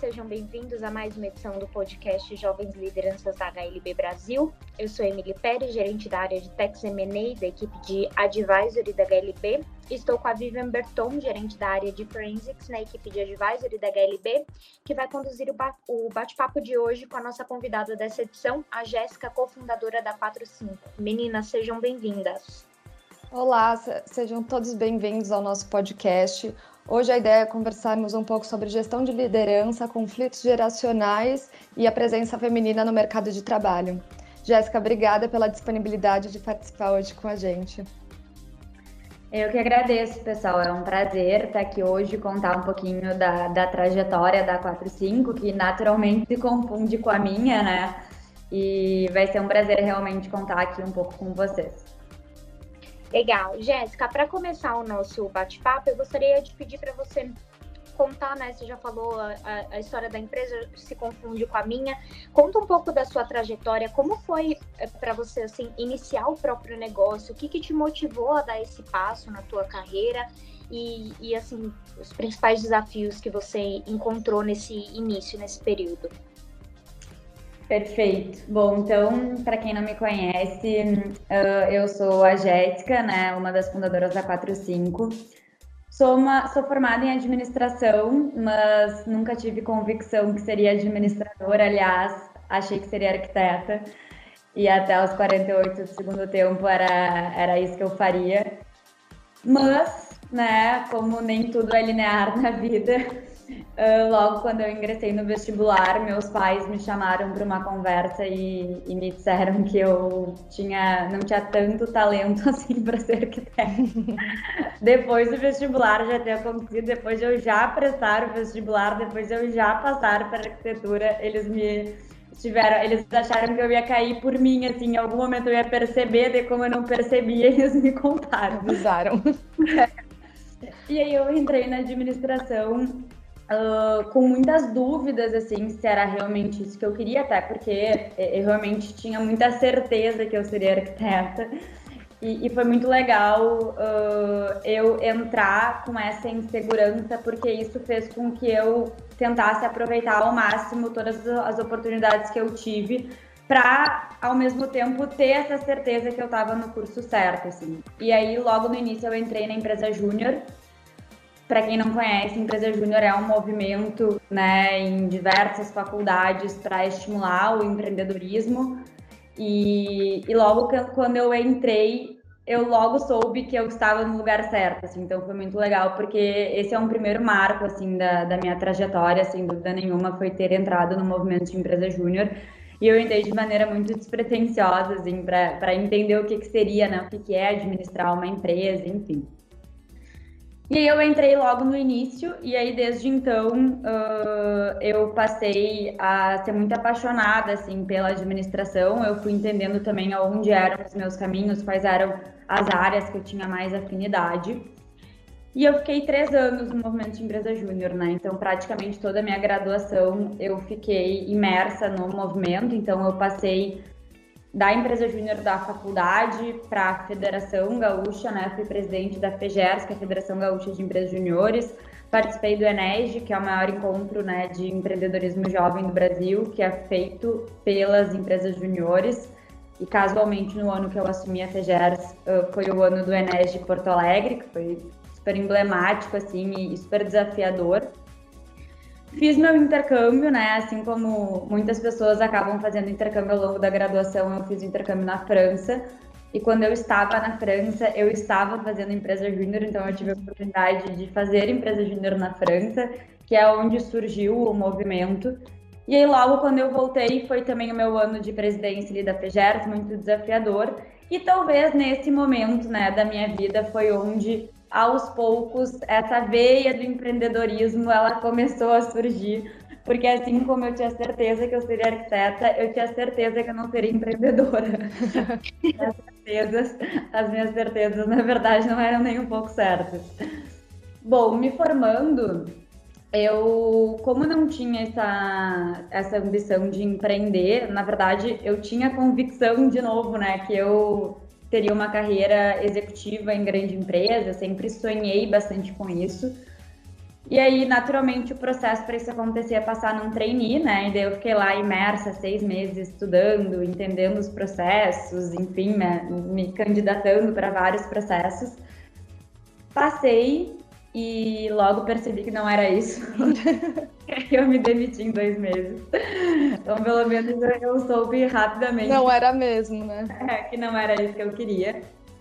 sejam bem-vindos a mais uma edição do podcast Jovens Lideranças da HLB Brasil. Eu sou Emily Pérez, gerente da área de Tax M&A da equipe de Advisory da HLB. Estou com a Vivian Berton, gerente da área de Forensics na equipe de Advisory da HLB, que vai conduzir o bate-papo de hoje com a nossa convidada dessa edição, a Jéssica, cofundadora da 45. Meninas, sejam bem-vindas. Olá, sejam todos bem-vindos ao nosso podcast. Hoje a ideia é conversarmos um pouco sobre gestão de liderança, conflitos geracionais e a presença feminina no mercado de trabalho. Jéssica, obrigada pela disponibilidade de participar hoje com a gente. Eu que agradeço, pessoal. É um prazer estar aqui hoje e contar um pouquinho da trajetória da 45, que naturalmente se confunde com a minha, né? E vai ser um prazer realmente contar aqui um pouco com vocês. Legal. Jéssica, para começar o nosso bate-papo, eu gostaria de pedir para você contar, né? Você já falou a história da empresa, se confunde com a minha. Conta um pouco da sua trajetória, como foi para você, assim, iniciar o próprio negócio? O que te motivou a dar esse passo na tua carreira? E assim, os principais desafios que você encontrou nesse início, nesse período? Perfeito. Bom, então, para quem não me conhece, eu sou a Jéssica, né, uma das fundadoras da 45. Sou formada em administração, mas nunca tive convicção que seria administradora. Aliás, achei que seria arquiteta. E até os 48 do segundo tempo era isso que eu faria. Mas, né, como nem tudo é linear na vida, logo quando eu ingressei no vestibular, meus pais me chamaram para uma conversa e me disseram que eu não tinha tanto talento assim para ser arquiteta. Depois do vestibular já ter acontecido, depois de eu já prestar o vestibular, depois de eu já passar para arquitetura, eles acharam que eu ia cair por mim, assim, em algum momento eu ia perceber, de como eu não percebia, eles me contaram. Avisaram. E aí eu entrei na administração com muitas dúvidas, assim, se era realmente isso que eu queria, até porque eu realmente tinha muita certeza que eu seria arquiteta. E foi muito legal eu entrar com essa insegurança, porque isso fez com que eu tentasse aproveitar ao máximo todas as oportunidades que eu tive para, ao mesmo tempo, ter essa certeza que eu estava no curso certo, assim. E aí, logo no início, eu entrei na empresa júnior. Para quem não conhece, a empresa júnior é um movimento, né, em diversas faculdades para estimular o empreendedorismo. E logo quando eu entrei, eu logo soube que eu estava no lugar certo, assim. Então foi muito legal, porque esse é um primeiro marco, assim, da minha trajetória, sem dúvida nenhuma, foi ter entrado no movimento de empresa júnior. E eu entrei de maneira muito despretensiosa, assim, para entender o que seria, né, o que é administrar uma empresa, enfim. E aí eu entrei logo no início, e aí desde então eu passei a ser muito apaixonada, assim, pela administração. Eu fui entendendo também onde eram os meus caminhos, quais eram as áreas que eu tinha mais afinidade. E eu fiquei 3 anos no movimento de empresa júnior, né? Então praticamente toda a minha graduação eu fiquei imersa no movimento. Então eu passei da empresa júnior da faculdade para a Federação Gaúcha, né? Fui presidente da FEGERS, que é a Federação Gaúcha de Empresas Júniores. Participei do ENEG, que é o maior encontro, né, de empreendedorismo jovem do Brasil, que é feito pelas empresas júniores. E casualmente, no ano que eu assumi a FEGERS, foi o ano do ENEG Porto Alegre, que foi super emblemático, assim, e super desafiador. Fiz meu intercâmbio, né? Assim como muitas pessoas acabam fazendo intercâmbio ao longo da graduação, eu fiz intercâmbio na França. E quando eu estava na França, eu estava fazendo empresa júnior, então eu tive a oportunidade de fazer empresa júnior na França, que é onde surgiu o movimento. E aí logo quando eu voltei, foi também o meu ano de presidência ali da FEGERS, muito desafiador. E talvez nesse momento, né, da minha vida foi onde aos poucos, essa veia do empreendedorismo, ela começou a surgir, porque assim como eu tinha certeza que eu seria arquiteta, eu tinha certeza que eu não seria empreendedora. As minhas certezas, na verdade, não eram nem um pouco certas. Bom, me formando, eu, como não tinha essa ambição de empreender, na verdade, eu tinha convicção, de novo, né, que eu teria uma carreira executiva em grande empresa, sempre sonhei bastante com isso. E aí, naturalmente, o processo para isso acontecer é passar num trainee, né? E daí eu fiquei lá imersa 6 meses estudando, entendendo os processos, enfim, né? Me candidatando para vários processos. Passei e logo percebi que não era isso. Eu me demiti em 2 meses. Então, pelo menos eu soube rapidamente. Não era mesmo, né? Que não era isso que eu queria.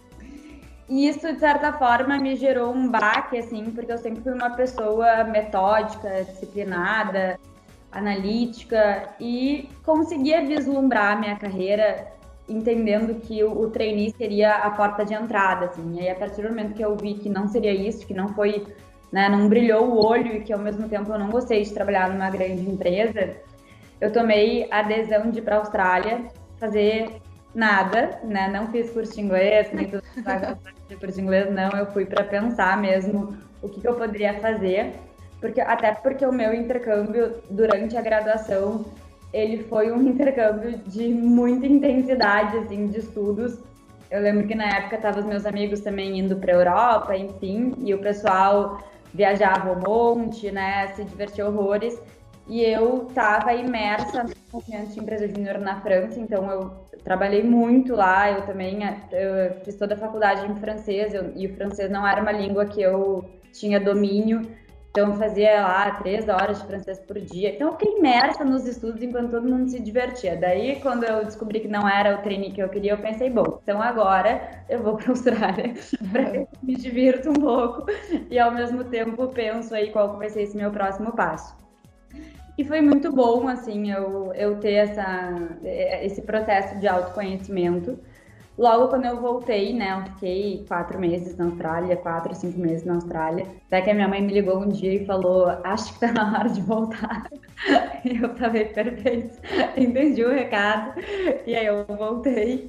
E isso, de certa forma, me gerou um baque, assim, porque eu sempre fui uma pessoa metódica, disciplinada, analítica e conseguia vislumbrar a minha carreira entendendo que o trainee seria a porta de entrada, assim. E aí, a partir do momento que eu vi que não seria isso, que não foi, né, não brilhou o olho e que, ao mesmo tempo, eu não gostei de trabalhar numa grande empresa, eu tomei a decisão de ir para a Austrália fazer nada, né? Não fiz curso de inglês, nem tudo que curso de inglês, não. Eu fui para pensar mesmo o que eu poderia fazer, até porque o meu intercâmbio durante a graduação ele foi um intercâmbio de muita intensidade, assim, de estudos. Eu lembro que na época estavam os meus amigos também indo para a Europa, enfim, e o pessoal viajava um monte, né? Se divertia horrores. E eu estava imersa no movimento de empresa júnior na França, então eu trabalhei muito lá. Eu fiz toda a faculdade em francês, e o francês não era uma língua que eu tinha domínio, então eu fazia lá 3 horas de francês por dia. Então eu fiquei imersa nos estudos enquanto todo mundo se divertia. Daí, quando eu descobri que não era o trainee que eu queria, eu pensei, bom, então agora eu vou para a Austrália para que eu me divirta um pouco e ao mesmo tempo penso aí qual vai ser esse meu próximo passo. E foi muito bom, assim, eu ter esse processo de autoconhecimento. Logo quando eu voltei, né, eu fiquei 4 meses na Austrália, 4, 5 meses na Austrália. Até que a minha mãe me ligou um dia e falou, acho que tá na hora de voltar. E eu falei, perfeito, entendi o recado. E aí eu voltei.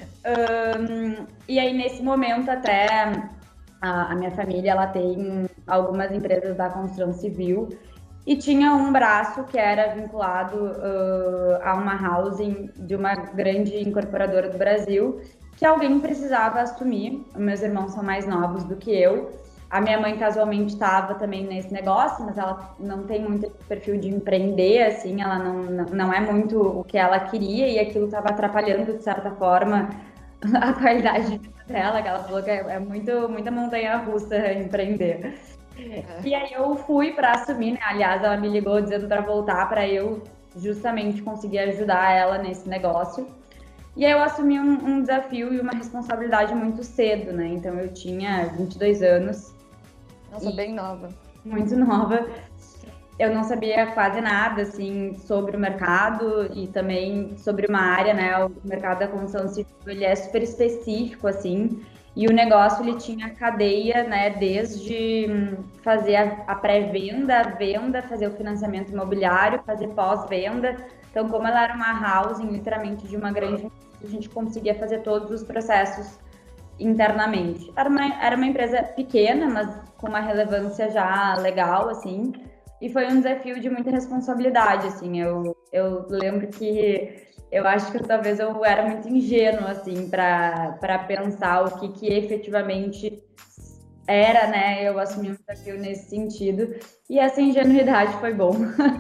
E aí nesse momento até a minha família, ela tem algumas empresas da construção civil. E tinha um braço que era vinculado a uma housing de uma grande incorporadora do Brasil, que alguém precisava assumir. Meus irmãos são mais novos do que eu. A minha mãe casualmente estava também nesse negócio, mas ela não tem muito perfil de empreender, assim, ela não é muito o que ela queria e aquilo estava atrapalhando, de certa forma, a qualidade de vida dela, que ela falou que é muita montanha-russa empreender. E aí eu fui para assumir, né? Aliás, ela me ligou dizendo para voltar para eu justamente conseguir ajudar ela nesse negócio. E aí eu assumi um desafio e uma responsabilidade muito cedo, né? Então eu tinha 22 anos. Nossa, bem nova. Muito nova. Eu não sabia quase nada, assim, sobre o mercado e também sobre uma área, né? O mercado da construção civil, ele é super específico, assim. E o negócio, ele tinha cadeia, né, desde fazer a pré-venda, a venda, fazer o financiamento imobiliário, fazer pós-venda. Então, como ela era uma housing, literalmente, de uma grande, a gente conseguia fazer todos os processos internamente. Era uma empresa pequena, mas com uma relevância já legal, assim. E foi um desafio de muita responsabilidade, assim. Eu lembro que eu acho que talvez eu era muito ingênua, assim, para pensar o que efetivamente era, né? Eu assumi um desafio nesse sentido. E essa ingenuidade foi bom.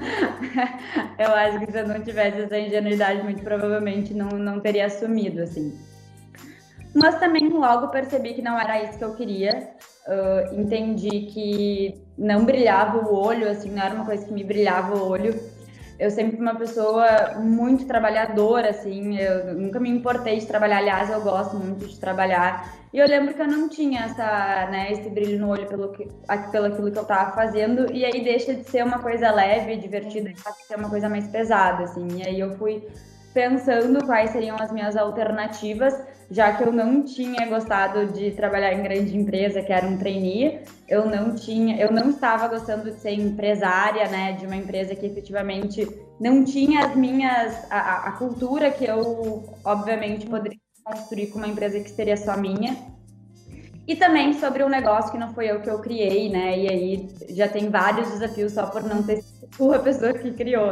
Eu acho que se eu não tivesse essa ingenuidade, muito provavelmente não teria assumido, assim. Mas também logo percebi que não era isso que eu queria. Entendi que não brilhava o olho, assim, não era uma coisa que me brilhava o olho. Eu sempre fui uma pessoa muito trabalhadora, assim, eu nunca me importei de trabalhar, aliás, eu gosto muito de trabalhar. E eu lembro que eu não tinha esse brilho no olho pelo aquilo que eu estava fazendo, e aí deixa de ser uma coisa leve, divertida, e passa a ser uma coisa mais pesada, assim. E aí eu fui pensando quais seriam as minhas alternativas, já que eu não tinha gostado de trabalhar em grande empresa, que era um trainee, eu não estava gostando de ser empresária, né, de uma empresa que efetivamente não tinha a cultura que eu, obviamente, poderia construir com uma empresa que seria só minha. E também sobre um negócio que não foi eu que eu criei, né, e aí já tem vários desafios só por não ter sido a pessoa que criou.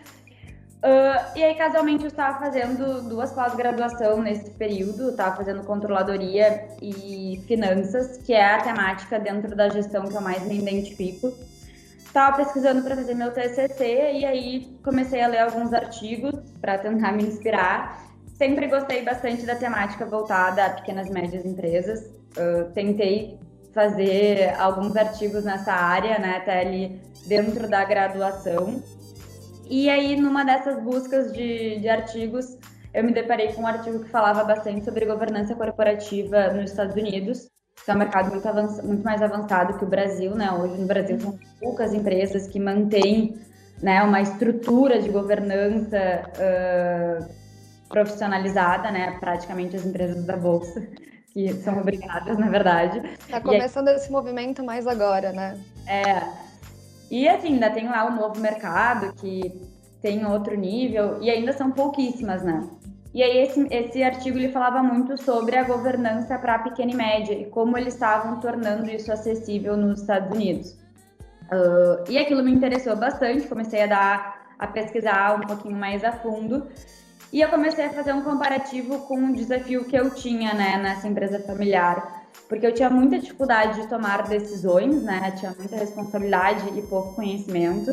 E aí, casualmente, eu estava fazendo 2 pós-graduação nesse período, estava fazendo controladoria e finanças, que é a temática dentro da gestão que eu mais me identifico. estava pesquisando para fazer meu TCC e aí comecei a ler alguns artigos para tentar me inspirar. Sempre gostei bastante da temática voltada a pequenas e médias empresas. Tentei fazer alguns artigos nessa área, né, até ali dentro da graduação. E aí, numa dessas buscas de artigos, eu me deparei com um artigo que falava bastante sobre governança corporativa nos Estados Unidos, que é um mercado muito mais avançado que o Brasil, né? Hoje no Brasil são poucas empresas que mantêm, né, uma estrutura de governança profissionalizada, né? Praticamente as empresas da Bolsa, que são obrigadas, na verdade. Está começando esse movimento mais agora, né? E assim, ainda tem lá o novo mercado, que tem outro nível, e ainda são pouquíssimas, né? E aí esse artigo ele falava muito sobre a governança para a pequena e média e como eles estavam tornando isso acessível nos Estados Unidos. E aquilo me interessou bastante, comecei a pesquisar um pouquinho mais a fundo e eu comecei a fazer um comparativo com o desafio que eu tinha, né, nessa empresa familiar, porque eu tinha muita dificuldade de tomar decisões, né, tinha muita responsabilidade e pouco conhecimento.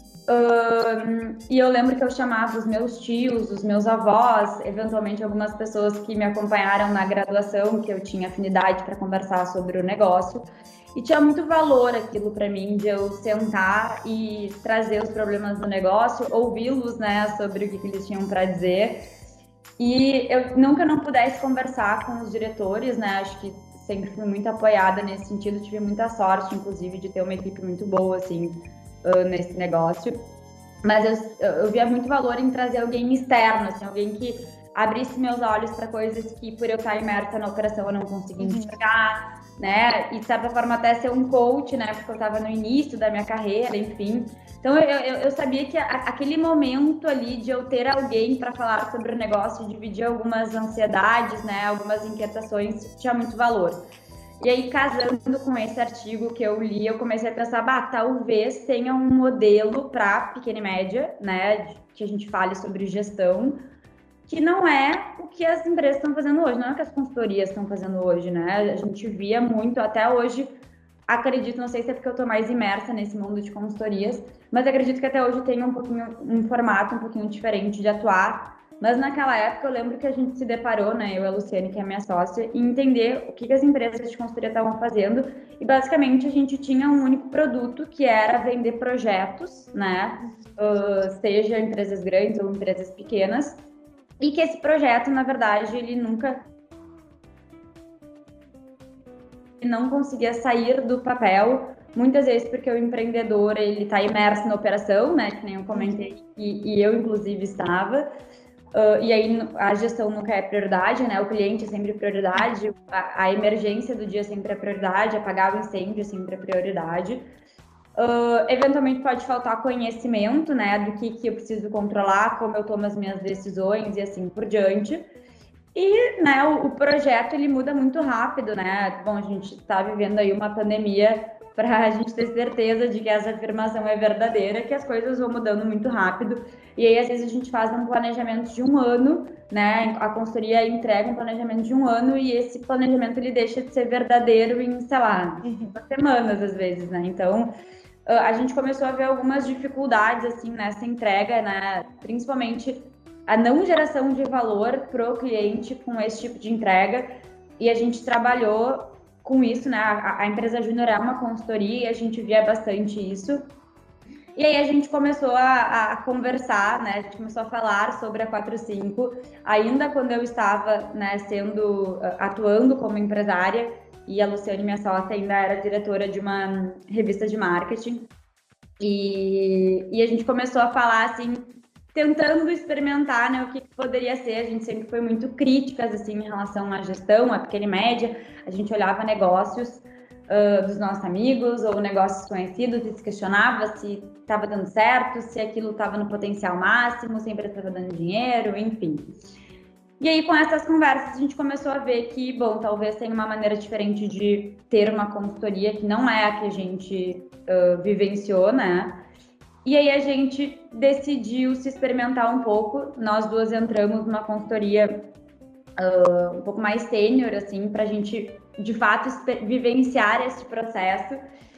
E eu lembro que eu chamava os meus tios, os meus avós, eventualmente algumas pessoas que me acompanharam na graduação, que eu tinha afinidade para conversar sobre o negócio. E tinha muito valor aquilo para mim, de eu sentar e trazer os problemas do negócio, ouvi-los, né, sobre o que eles tinham para dizer. E eu nunca não pudesse conversar com os diretores, né, acho que sempre fui muito apoiada nesse sentido, tive muita sorte, inclusive, de ter uma equipe muito boa, assim, nesse negócio, mas eu via muito valor em trazer alguém externo, assim, alguém que abrisse meus olhos para coisas que, por eu estar imersa na operação, eu não conseguia enxergar, né, e de certa forma até ser um coach, né, porque eu estava no início da minha carreira, enfim. Então eu sabia que aquele momento ali de eu ter alguém para falar sobre o negócio, dividir algumas ansiedades, né, algumas inquietações, tinha muito valor. E aí, casando com esse artigo que eu li, eu comecei a pensar, talvez tenha um modelo para pequena e média, né, que a gente fale sobre gestão, que não é o que as empresas estão fazendo hoje, não é o que as consultorias estão fazendo hoje, né? A gente via muito, até hoje, acredito, não sei se é porque eu estou mais imersa nesse mundo de consultorias, mas acredito que até hoje tem um formato um pouquinho diferente de atuar. Mas naquela época eu lembro que a gente se deparou, né, eu e a Luciane, que é minha sócia, em entender o que as empresas de consultoria estavam fazendo. E basicamente a gente tinha um único produto, que era vender projetos, né, seja empresas grandes ou empresas pequenas, e que esse projeto, na verdade, ele não conseguia sair do papel, muitas vezes porque o empreendedor ele está imerso na operação, né, que nem eu comentei, e eu inclusive estava. E aí a gestão nunca é prioridade, né? O cliente é sempre prioridade, a emergência do dia sempre é prioridade, apagar o incêndio é sempre é prioridade. Eventualmente pode faltar conhecimento, né? Do que eu preciso controlar, como eu tomo as minhas decisões e assim por diante. E, né, o projeto ele muda muito rápido, né? Bom, a gente está vivendo aí uma pandemia para a gente ter certeza de que essa afirmação é verdadeira, que as coisas vão mudando muito rápido. E aí, às vezes, a gente faz um planejamento de um ano, né? A consultoria entrega um planejamento de um ano e esse planejamento ele deixa de ser verdadeiro em, sei lá, semanas, às vezes, né? Então, a gente começou a ver algumas dificuldades, assim, nessa entrega, né? Principalmente a não geração de valor para o cliente com esse tipo de entrega. E a gente trabalhou com isso, né? A empresa Júnior é uma consultoria e a gente via bastante isso. E aí a gente começou a conversar, né? A gente começou a falar sobre a 45, ainda quando eu estava, né, atuando como empresária, e a Luciane, minha sócia, ainda era diretora de uma revista de marketing. E a gente começou a falar, assim, tentando experimentar, né, o que poderia ser. A gente sempre foi muito críticas, assim, em relação à gestão, à pequena e média. A gente olhava negócios dos nossos amigos ou negócios conhecidos e se questionava se estava dando certo, se aquilo estava no potencial máximo, se a empresa estava dando dinheiro, enfim. E aí, com essas conversas, a gente começou a ver que, bom, talvez tenha uma maneira diferente de ter uma consultoria, que não é a que a gente vivenciou, né? E aí a gente decidiu se experimentar um pouco. Nós duas entramos numa consultoria um pouco mais sênior, assim, para a gente, de fato, vivenciar esse processo.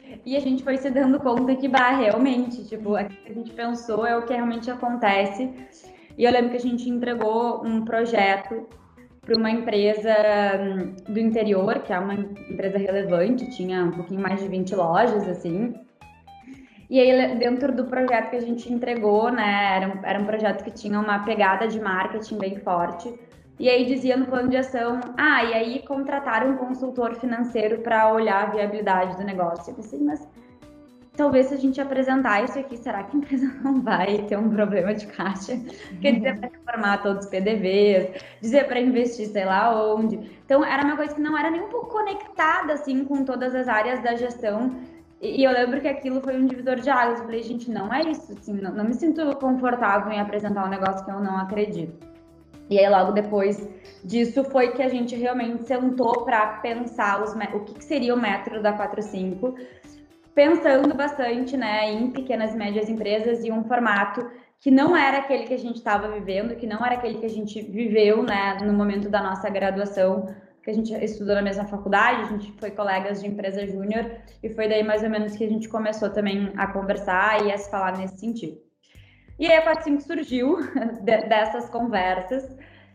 E a gente foi se dando conta que, realmente, tipo, aquilo que a gente pensou é o que realmente acontece. E eu lembro que a gente entregou um projeto para uma empresa do interior, que é uma empresa relevante, tinha um pouquinho mais de 20 lojas, assim. E aí, dentro do projeto que a gente entregou, né, era um projeto que tinha uma pegada de marketing bem forte. E aí dizia no plano de ação, e aí contrataram um consultor financeiro para olhar a viabilidade do negócio. Eu pensei, mas talvez se a gente apresentar isso aqui, será que a empresa não vai ter um problema de caixa? Quer dizer, para reformar todos os PDVs, dizer para investir sei lá onde. Então, era uma coisa que não era nem um pouco conectada, assim, com todas as áreas da gestão. E eu lembro que aquilo foi um divisor de águas. Eu falei, gente, não é isso, assim, não me sinto confortável em apresentar um negócio que eu não acredito. E aí, logo depois disso, foi que a gente realmente sentou para pensar o que seria o método da 45, pensando bastante, né, em pequenas e médias empresas e um formato que não era aquele que a gente estava vivendo, que não era aquele que a gente viveu, né, no momento da nossa graduação, que a gente estudou na mesma faculdade, a gente foi colegas de empresa júnior, e foi daí mais ou menos que a gente começou também a conversar e a se falar nesse sentido. E aí a 45 surgiu dessas conversas.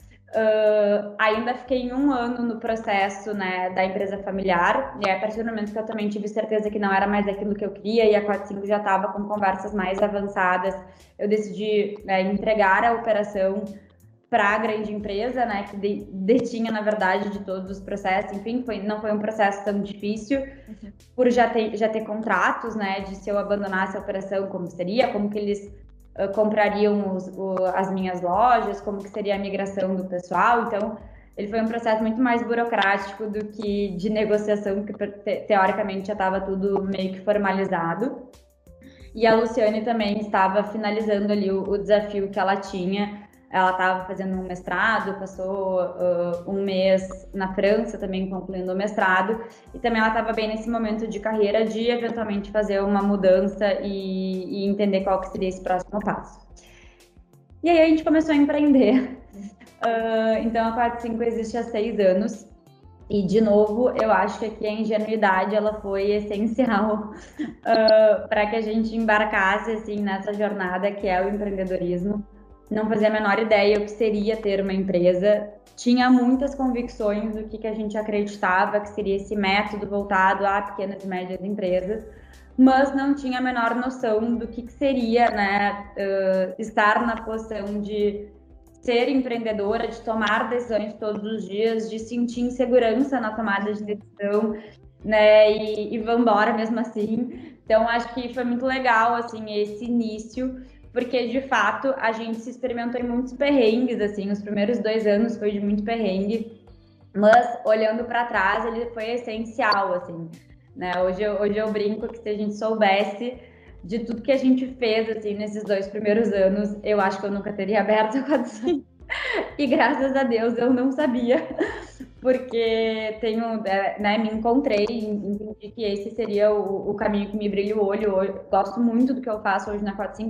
Ainda fiquei 1 ano no processo, né, da empresa familiar, e aí, a partir do momento que eu também tive certeza que não era mais aquilo que eu queria, e a 45 já estava com conversas mais avançadas, eu decidi, né, entregar a operação para a grande empresa, né, que detinha, na verdade, de todos os processos. Enfim, não foi um processo tão difícil, por já ter contratos, né, de se eu abandonasse a operação, como seria, como que eles comprariam as minhas lojas, como que seria a migração do pessoal. Então, ele foi um processo muito mais burocrático do que de negociação, que teoricamente já estava tudo meio que formalizado. E a Luciane também estava finalizando ali o desafio que ela tinha. Ela estava fazendo um mestrado, passou 1 mês na França também concluindo o mestrado, e também ela estava bem nesse momento de carreira de eventualmente fazer uma mudança e entender qual que seria esse próximo passo. E aí a gente começou a empreender. Então a 45 existe há 6 anos. E, de novo, eu acho que aqui a ingenuidade ela foi essencial para que a gente embarcasse assim, nessa jornada que é o empreendedorismo. Não fazia a menor ideia o que seria ter uma empresa. Tinha muitas convicções do que a gente acreditava que seria esse método voltado a pequenas e médias empresas, mas não tinha a menor noção do que seria, né, estar na posição de ser empreendedora, de tomar decisões todos os dias, de sentir insegurança na tomada de decisão, né, e vambora mesmo assim. Então, acho que foi muito legal, assim, esse início, porque, de fato, a gente se experimentou em muitos perrengues, assim, os primeiros 2 anos foi de muito perrengue, mas, olhando para trás, ele foi essencial, assim, né, hoje eu brinco que se a gente soubesse de tudo que a gente fez, assim, nesses 2 primeiros anos, eu acho que eu nunca teria aberto a 45. E graças a Deus eu não sabia, porque me encontrei, entendi que esse seria o caminho que me brilha o olho. Eu gosto muito do que eu faço hoje na 45,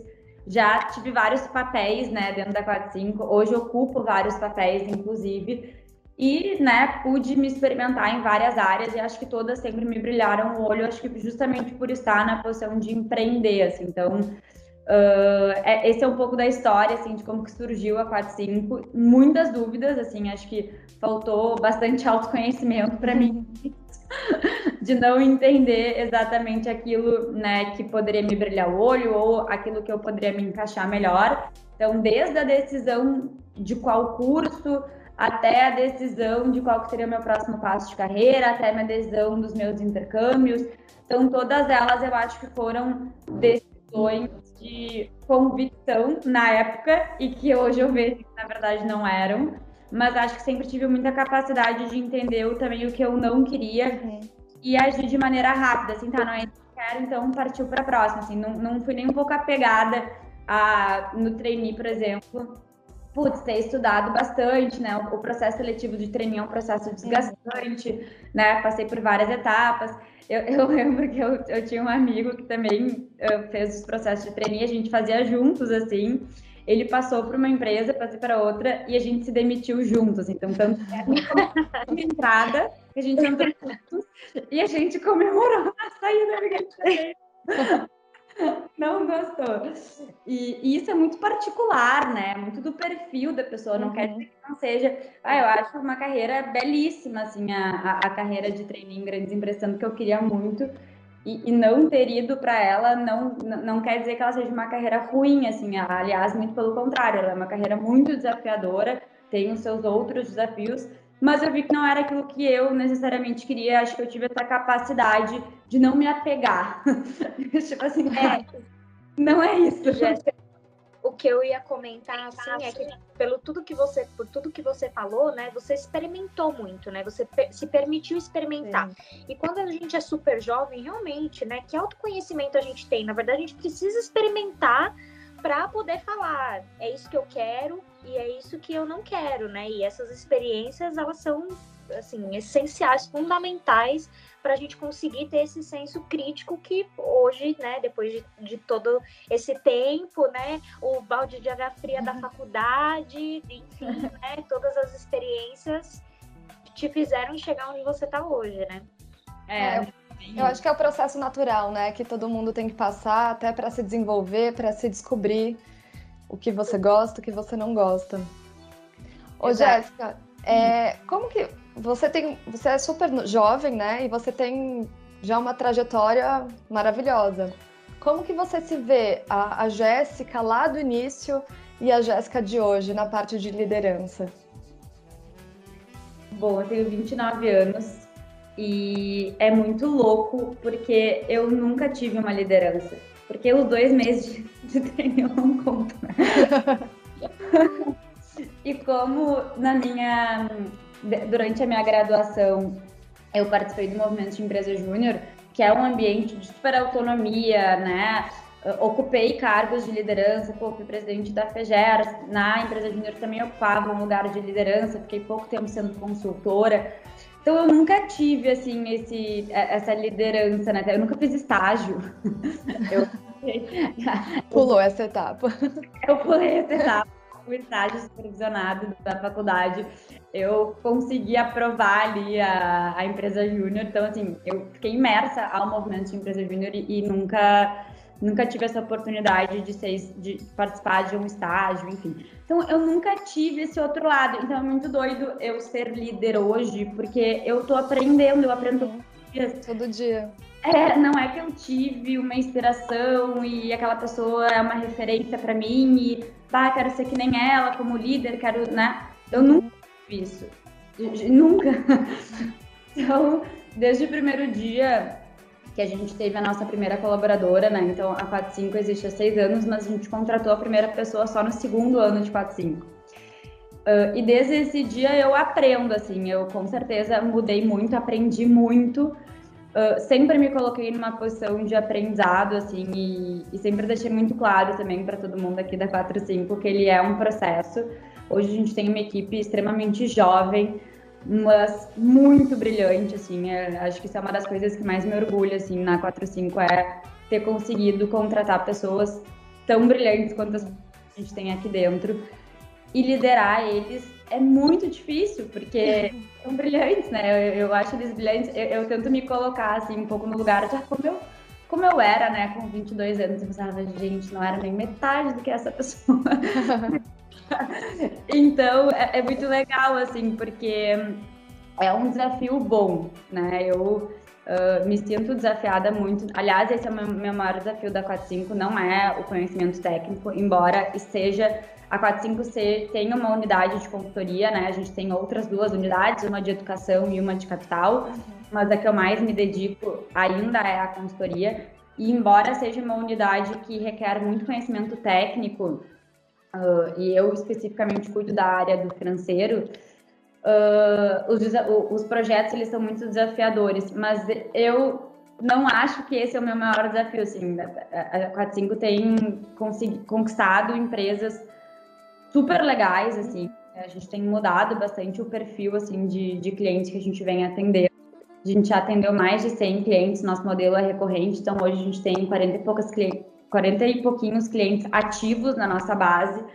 já tive vários papéis, né, dentro da 45, hoje eu ocupo vários papéis, inclusive, e, né, pude me experimentar em várias áreas e acho que todas sempre me brilharam o olho, acho que justamente por estar na posição de empreender, assim. Então, esse é um pouco da história, assim, de como que surgiu a 45. Muitas dúvidas, assim, acho que faltou bastante autoconhecimento para mim, de não entender exatamente aquilo, né, que poderia me brilhar o olho ou aquilo que eu poderia me encaixar melhor. Então, desde a decisão de qual curso, até a decisão de qual que seria o meu próximo passo de carreira, até a minha decisão dos meus intercâmbios. Então, todas elas eu acho que foram decisões de convicção na época e que hoje eu vejo que, na verdade, não eram. Mas acho que sempre tive muita capacidade de entender também o que eu não queria e agir de maneira rápida, assim, tá, não é isso que eu quero, então partiu para a próxima, assim, não fui nem um pouco apegada no trainee, por exemplo, ter estudado bastante, né, o processo seletivo de trainee é um processo desgastante, né, passei por várias etapas. Eu lembro que eu tinha um amigo que também fez os processos de trainee, a gente fazia juntos, assim. Ele passou para uma empresa, passei para outra, e a gente se demitiu juntos. Então, tanto a entrada, que a gente entrou juntos e a gente comemorou a saída, porque a gente não gostou. E isso é muito particular, né? Muito do perfil da pessoa, não quer dizer que não seja. Eu acho uma carreira belíssima, assim, a carreira de trainee em grandes empresas, tanto que eu queria muito. E não ter ido para ela não quer dizer que ela seja uma carreira ruim, assim, aliás, muito pelo contrário, ela é uma carreira muito desafiadora, tem os seus outros desafios, mas eu vi que não era aquilo que eu necessariamente queria, acho que eu tive essa capacidade de não me apegar. Tipo assim, não é isso. Jéssica, o que eu ia comentar, assim, é que por tudo que você falou, né, você experimentou muito, né, você se permitiu experimentar. Sim. E quando a gente é super jovem, realmente, né, que autoconhecimento a gente tem? Na verdade, a gente precisa experimentar para poder falar, é isso que eu quero e é isso que eu não quero, né, e essas experiências, elas são, assim, essenciais, fundamentais para a gente conseguir ter esse senso crítico que hoje, né, depois de todo esse tempo, né, o balde de água fria da faculdade, enfim, né, todas as experiências te fizeram chegar onde você está hoje, né? Eu acho que é o processo natural, né, que todo mundo tem que passar até para se desenvolver, para se descobrir o que você gosta, o que você não gosta. Ô, Jéssica, como que você é super jovem, né? E você tem já uma trajetória maravilhosa. Como que você se vê a Jéssica lá do início e a Jéssica de hoje na parte de liderança? Bom, eu tenho 29 anos e é muito louco porque eu nunca tive uma liderança. Porque os 2 meses de treino não contam, né? E como durante a minha graduação, eu participei do movimento de empresa júnior, que é um ambiente de super autonomia, né? Ocupei cargos de liderança, fui presidente da FEGER, na empresa júnior também ocupava um lugar de liderança, fiquei pouco tempo sendo consultora. Então eu nunca tive, assim, essa liderança, né? Eu nunca fiz estágio. Pulou essa etapa. Eu pulei essa etapa. O estágio supervisionado da faculdade, eu consegui aprovar ali a empresa júnior, então assim, eu fiquei imersa ao movimento de empresa júnior e nunca tive essa oportunidade de participar de um estágio, enfim. Então eu nunca tive esse outro lado, então é muito doido eu ser líder hoje, porque eu tô aprendendo, eu aprendo todos os dias. Todo dia. Não é que eu tive uma inspiração e aquela pessoa é uma referência para mim e quero ser que nem ela como líder, quero, né? Eu nunca fiz isso. Nunca. Então, desde o primeiro dia que a gente teve a nossa primeira colaboradora, né? Então, a 45 existe há 6 anos, mas a gente contratou a primeira pessoa só no 2º ano de 45. E desde esse dia eu aprendo, assim, eu com certeza mudei muito, aprendi muito. Sempre me coloquei numa posição de aprendizado, assim, e sempre deixei muito claro também para todo mundo aqui da 45 que ele é um processo. Hoje a gente tem uma equipe extremamente jovem, mas muito brilhante, assim, acho que isso é uma das coisas que mais me orgulha, assim, na 45, é ter conseguido contratar pessoas tão brilhantes quanto as que a gente tem aqui dentro e liderar eles é muito difícil, porque são brilhantes, né? Eu acho eles brilhantes. Eu tento me colocar, assim, um pouco no lugar de como eu era, né? Com 22 anos, eu pensava, gente, não era nem metade do que essa pessoa. Então, é muito legal, assim, porque é um desafio bom, né? Eu me sinto desafiada muito. Aliás, esse é o meu maior desafio da 45, não é o conhecimento técnico, embora esteja... A 45C tem uma unidade de consultoria, né? A gente tem outras 2 unidades, uma de educação e uma de capital, mas a que eu mais me dedico ainda é a consultoria. E embora seja uma unidade que requer muito conhecimento técnico, e eu especificamente cuido da área do financeiro, os projetos eles são muito desafiadores, mas eu não acho que esse é o meu maior desafio. Assim, a 45 tem conquistado empresas super legais, assim, a gente tem mudado bastante o perfil, assim, de clientes que a gente vem atender. A gente já atendeu mais de 100 clientes, nosso modelo é recorrente, então hoje a gente tem 40 e pouquinhos clientes ativos na nossa base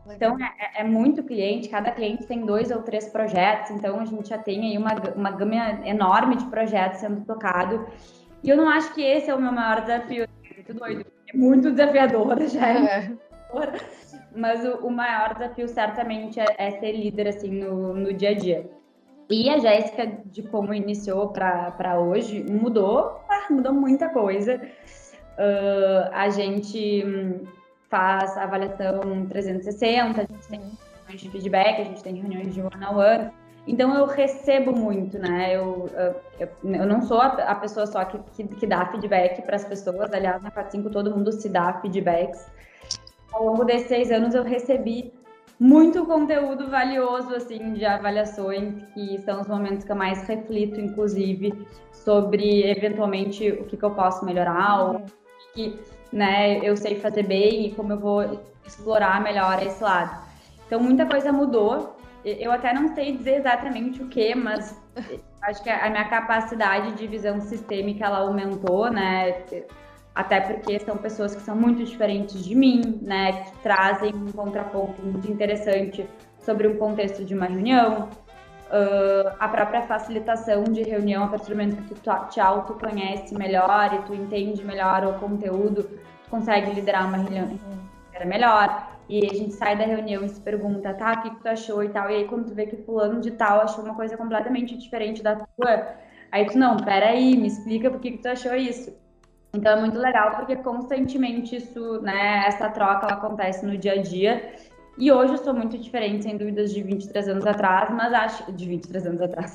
Então, é muito cliente, cada cliente tem 2 ou 3 projetos, então a gente já tem aí uma gama enorme de projetos sendo tocado. E eu não acho que esse é o meu maior desafio, é muito doido, é muito desafiador, já é. Mas o maior desafio certamente é ser líder assim no dia a dia. E a Jéssica, de como iniciou para hoje, mudou muita coisa. A gente faz avaliação 360, a gente tem reuniões de feedback, a gente tem reuniões de one-on-one. Então eu recebo muito, né? Eu não sou a pessoa só que dá feedback para as pessoas. Aliás, na 45 todo mundo se dá feedbacks. Ao longo desses 6 anos eu recebi muito conteúdo valioso, assim, de avaliações, que são os momentos que eu mais reflito, inclusive, sobre, eventualmente, o que eu posso melhorar, ou o que, né, eu sei fazer bem e como eu vou explorar melhor esse lado. Então, muita coisa mudou. Eu até não sei dizer exatamente o que, mas acho que a minha capacidade de visão sistêmica, ela aumentou, né? Até porque são pessoas que são muito diferentes de mim, né? Que trazem um contraponto muito interessante sobre um contexto de uma reunião. A própria facilitação de reunião, a partir do momento que tu te autoconhece melhor e tu entende melhor o conteúdo, tu consegue liderar uma reunião melhor. E a gente sai da reunião e se pergunta, tá, o que tu achou e tal. E aí quando tu vê que fulano de tal achou uma coisa completamente diferente da tua, aí tu, não, peraí, me explica por que tu achou isso. Então é muito legal porque constantemente isso, né, essa troca ela acontece no dia a dia. E hoje eu sou muito diferente, sem dúvidas, de 23 anos atrás, mas acho... De 23 anos atrás.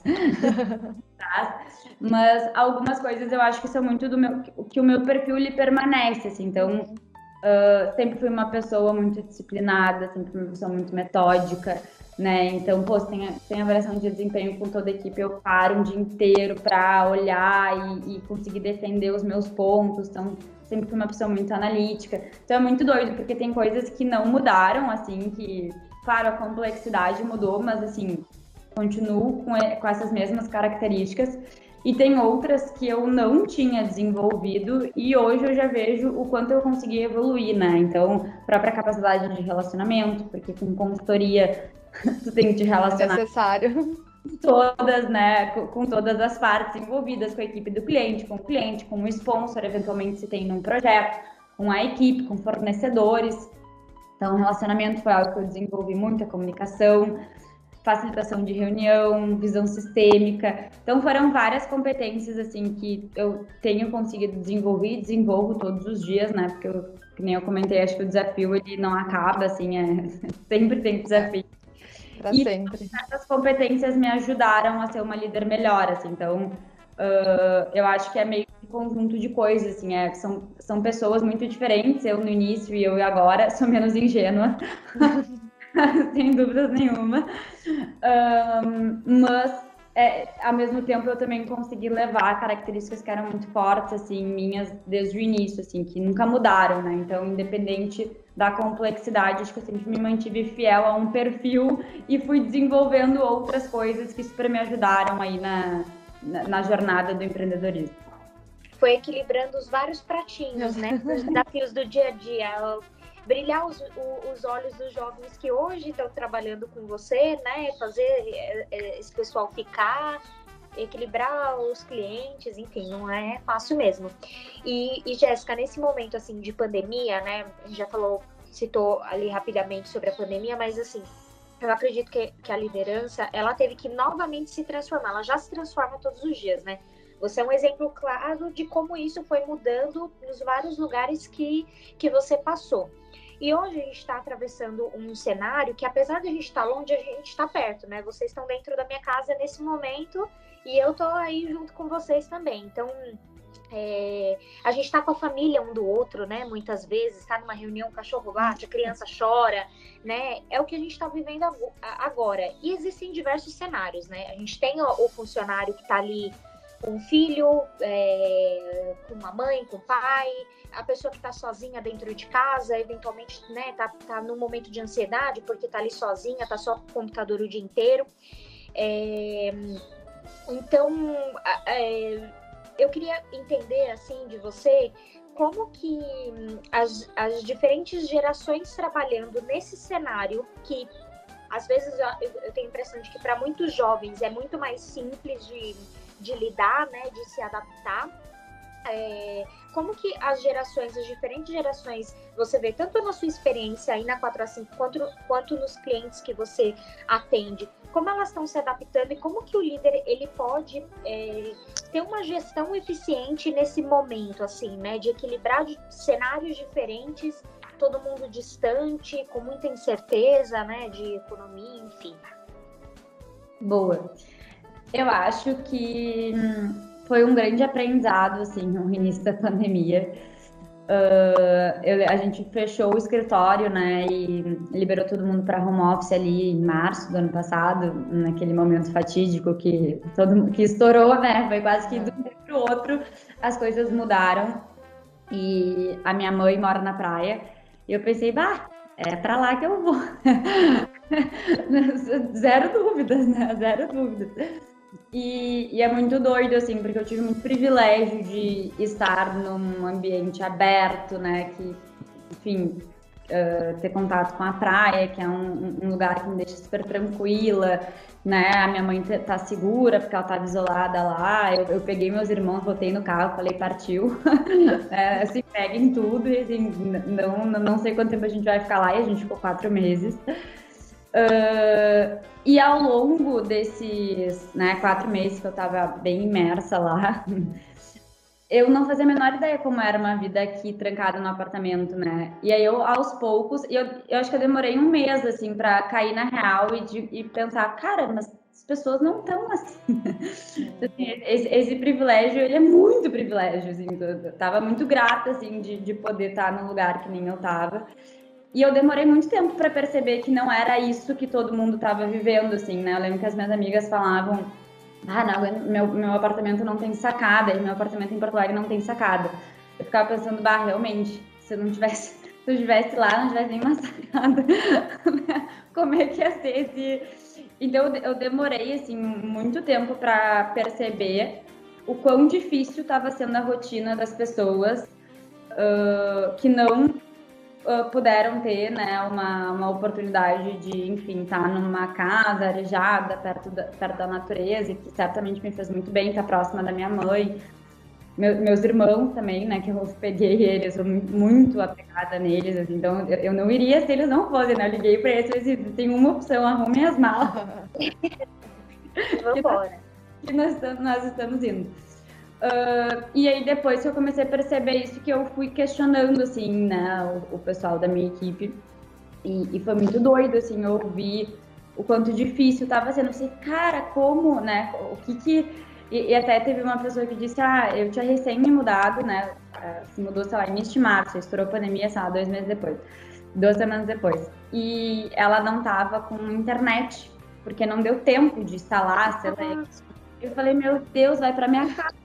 Mas algumas coisas eu acho que são muito do meu... Que o meu perfil, ele permanece, assim. Então, sempre fui uma pessoa muito disciplinada, sempre fui uma pessoa muito metódica, né? Então, pô, se tem avaliação de desempenho com toda a equipe, eu paro um dia inteiro para olhar e conseguir defender os meus pontos. Então, sempre fui uma pessoa muito analítica. Então, é muito doido, porque tem coisas que não mudaram, assim, que, claro, a complexidade mudou, mas, assim, continuo com essas mesmas características. E tem outras que eu não tinha desenvolvido e hoje eu já vejo o quanto eu consegui evoluir, né? Então, própria capacidade de relacionamento, porque com consultoria tu tem que te relacionar necessário. Todas, né? Com todas as partes envolvidas, com a equipe do cliente, com o sponsor, eventualmente se tem num projeto, com a equipe, com fornecedores. Então, relacionamento foi algo que eu desenvolvi muito, a comunicação, facilitação de reunião, visão sistêmica. Então, foram várias competências, assim, que eu tenho conseguido desenvolver e desenvolvo todos os dias, né? Porque, que nem eu comentei, acho que o desafio, ele não acaba, assim, sempre tem desafio. Pra sempre. Essas competências me ajudaram a ser uma líder melhor, assim. Então, eu acho que é meio que um conjunto de coisas, assim. São pessoas muito diferentes, eu no início e eu agora, sou menos ingênua. Sem dúvidas nenhuma. Mas, ao mesmo tempo, eu também consegui levar características que eram muito fortes, assim, minhas desde o início, assim, que nunca mudaram, né? Então, independente da complexidade, acho que eu sempre me mantive fiel a um perfil e fui desenvolvendo outras coisas que super me ajudaram aí na jornada do empreendedorismo. Foi equilibrando os vários pratinhos, né? Os desafios do dia a dia. Brilhar os olhos dos jovens que hoje estão trabalhando com você, né? Fazer esse pessoal ficar, equilibrar os clientes, enfim, não é fácil mesmo. E Jéssica, nesse momento, assim, de pandemia, né? A gente já citou ali rapidamente sobre a pandemia, mas, assim, eu acredito que a liderança, ela teve que novamente se transformar. Ela já se transforma todos os dias, né? Você é um exemplo claro de como isso foi mudando nos vários lugares que você passou. E hoje a gente está atravessando um cenário que, apesar de a gente estar longe, a gente está perto, né? Vocês estão dentro da minha casa nesse momento e eu tô aí junto com vocês também. Então, a gente está com a família um do outro, né? Muitas vezes, está numa reunião, o cachorro late, a criança chora, né? É o que a gente está vivendo agora. E existem diversos cenários, né? A gente tem o funcionário que está ali com um filho, com uma mãe, com o pai, a pessoa que está sozinha dentro de casa, eventualmente, né, tá num momento de ansiedade porque está ali sozinha, está só com o computador o dia inteiro. Então, eu queria entender, assim, de você, como que as diferentes gerações trabalhando nesse cenário, que às vezes eu tenho a impressão de que para muitos jovens é muito mais simples de lidar, né, de se adaptar. Como que as diferentes gerações, você vê tanto na sua experiência aí na 4A5 quanto nos clientes que você atende, como elas estão se adaptando e como que o líder ele pode ter uma gestão eficiente nesse momento, assim, né, de equilibrar cenários diferentes, todo mundo distante, com muita incerteza, né, de economia, enfim. Boa. Eu acho que foi um grande aprendizado, assim, no início da pandemia. A gente fechou o escritório, né, e liberou todo mundo para home office ali em março do ano passado, naquele momento fatídico que estourou, né, foi quase que de um dia para o outro, as coisas mudaram. E a minha mãe mora na praia, e eu pensei, é para lá que eu vou. Zero dúvidas, né, zero dúvidas. E é muito doido, assim, porque eu tive muito privilégio de estar num ambiente aberto, né, que, enfim, ter contato com a praia, que é um lugar que me deixa super tranquila, né, a minha mãe tá segura porque ela tava isolada lá, eu peguei meus irmãos, botei no carro, falei, partiu, se peguem tudo, e assim, não sei quanto tempo a gente vai ficar lá, e a gente ficou 4 meses. E ao longo desses 4 meses que eu tava bem imersa lá, eu não fazia a menor ideia como era uma vida aqui trancada no apartamento, né? E aí eu, aos poucos, eu acho que eu demorei 1 mês, assim, pra cair na real e pensar, cara, mas as pessoas não estão assim. Esse privilégio, ele é muito privilégio, assim, eu tava muito grata, assim, de poder estar num lugar que nem eu tava. E eu demorei muito tempo para perceber que não era isso que todo mundo estava vivendo, assim, né? Eu lembro que as minhas amigas falavam, não, meu apartamento não tem sacada, e meu apartamento em Porto Alegre não tem sacada. Eu ficava pensando, realmente, se eu estivesse lá, não tivesse nenhuma sacada, como é que ia ser esse... Então, eu demorei, assim, muito tempo para perceber o quão difícil estava sendo a rotina das pessoas que não puderam ter, né, uma oportunidade de, enfim, estar numa casa arejada, perto da natureza, que certamente me fez muito bem, estar próxima da minha mãe. Meus irmãos também, né, que eu peguei eles, sou muito apegada neles, assim, então eu não iria se eles não fossem, né, eu liguei para eles e disse, tem uma opção, arrumem as malas. Vamos embora. Que nós estamos indo. E aí depois que eu comecei a perceber isso, que eu fui questionando, assim, né, o pessoal da minha equipe, e foi muito doido, assim, eu ouvi o quanto difícil estava sendo, assim, cara, como, né, e até teve uma pessoa que disse, eu tinha recém me mudado, né, se mudou, sei lá, início de março, estourou a pandemia, sei lá, 2 semanas depois, e ela não tava com internet, porque não deu tempo de instalar, sei lá. Eu falei, meu Deus, vai pra minha casa.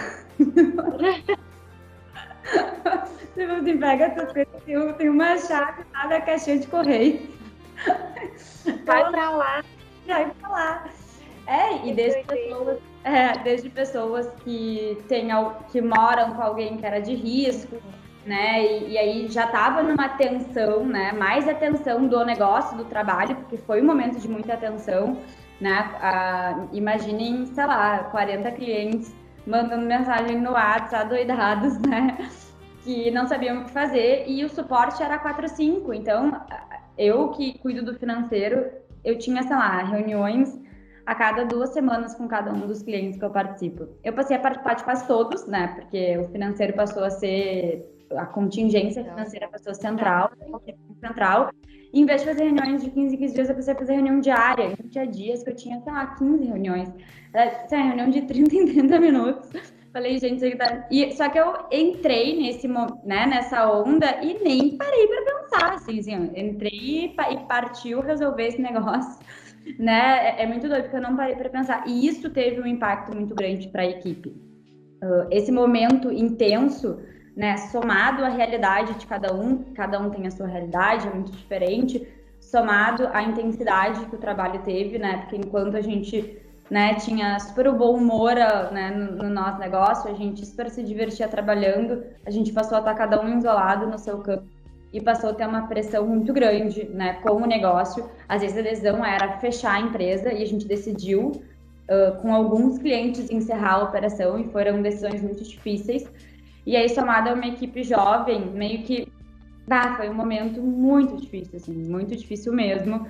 Tipo assim, pega essas coisas, tem uma chave lá da caixinha de correio. Vai pra lá. Vai pra lá. E desde pessoas que moram com alguém que era de risco, né? E aí já tava numa tensão, né? Mais atenção do negócio, do trabalho, porque foi um momento de muita atenção, né? Imaginem, sei lá, 40 clientes mandando mensagem no WhatsApp, adoidados, né? Que não sabiam o que fazer, e o suporte era 4/5. Então, eu que cuido do financeiro, eu tinha, sei lá, reuniões a cada 2 semanas com cada um dos clientes que eu participo. Eu passei a participar de quase todos, né? Porque o financeiro passou a ser... A contingência financeira passou a ser central. E em vez de fazer reuniões de 15 dias, eu passei a fazer reunião diária. Então, tinha dias que eu tinha, sei lá, 15 reuniões. Era reunião de 30 em 30 minutos. Falei, gente, isso aqui tá... Só que eu entrei nessa onda e nem parei para pensar, assim, entrei e partiu resolver esse negócio, né? É muito doido, porque eu não parei para pensar. E isso teve um impacto muito grande para a equipe. Esse momento intenso, né, somado à realidade de cada um tem a sua realidade, é muito diferente, somado à intensidade que o trabalho teve, né, porque enquanto a gente né? Tinha super o bom humor, né, no nosso negócio, a gente super se divertia trabalhando, a gente passou a estar cada um isolado no seu campo e passou a ter uma pressão muito grande, né, com o negócio. Às vezes a decisão era fechar a empresa e a gente decidiu, com alguns clientes, encerrar a operação e foram decisões muito difíceis. E aí, somado a uma equipe jovem, meio que foi um momento muito difícil, assim, muito difícil mesmo.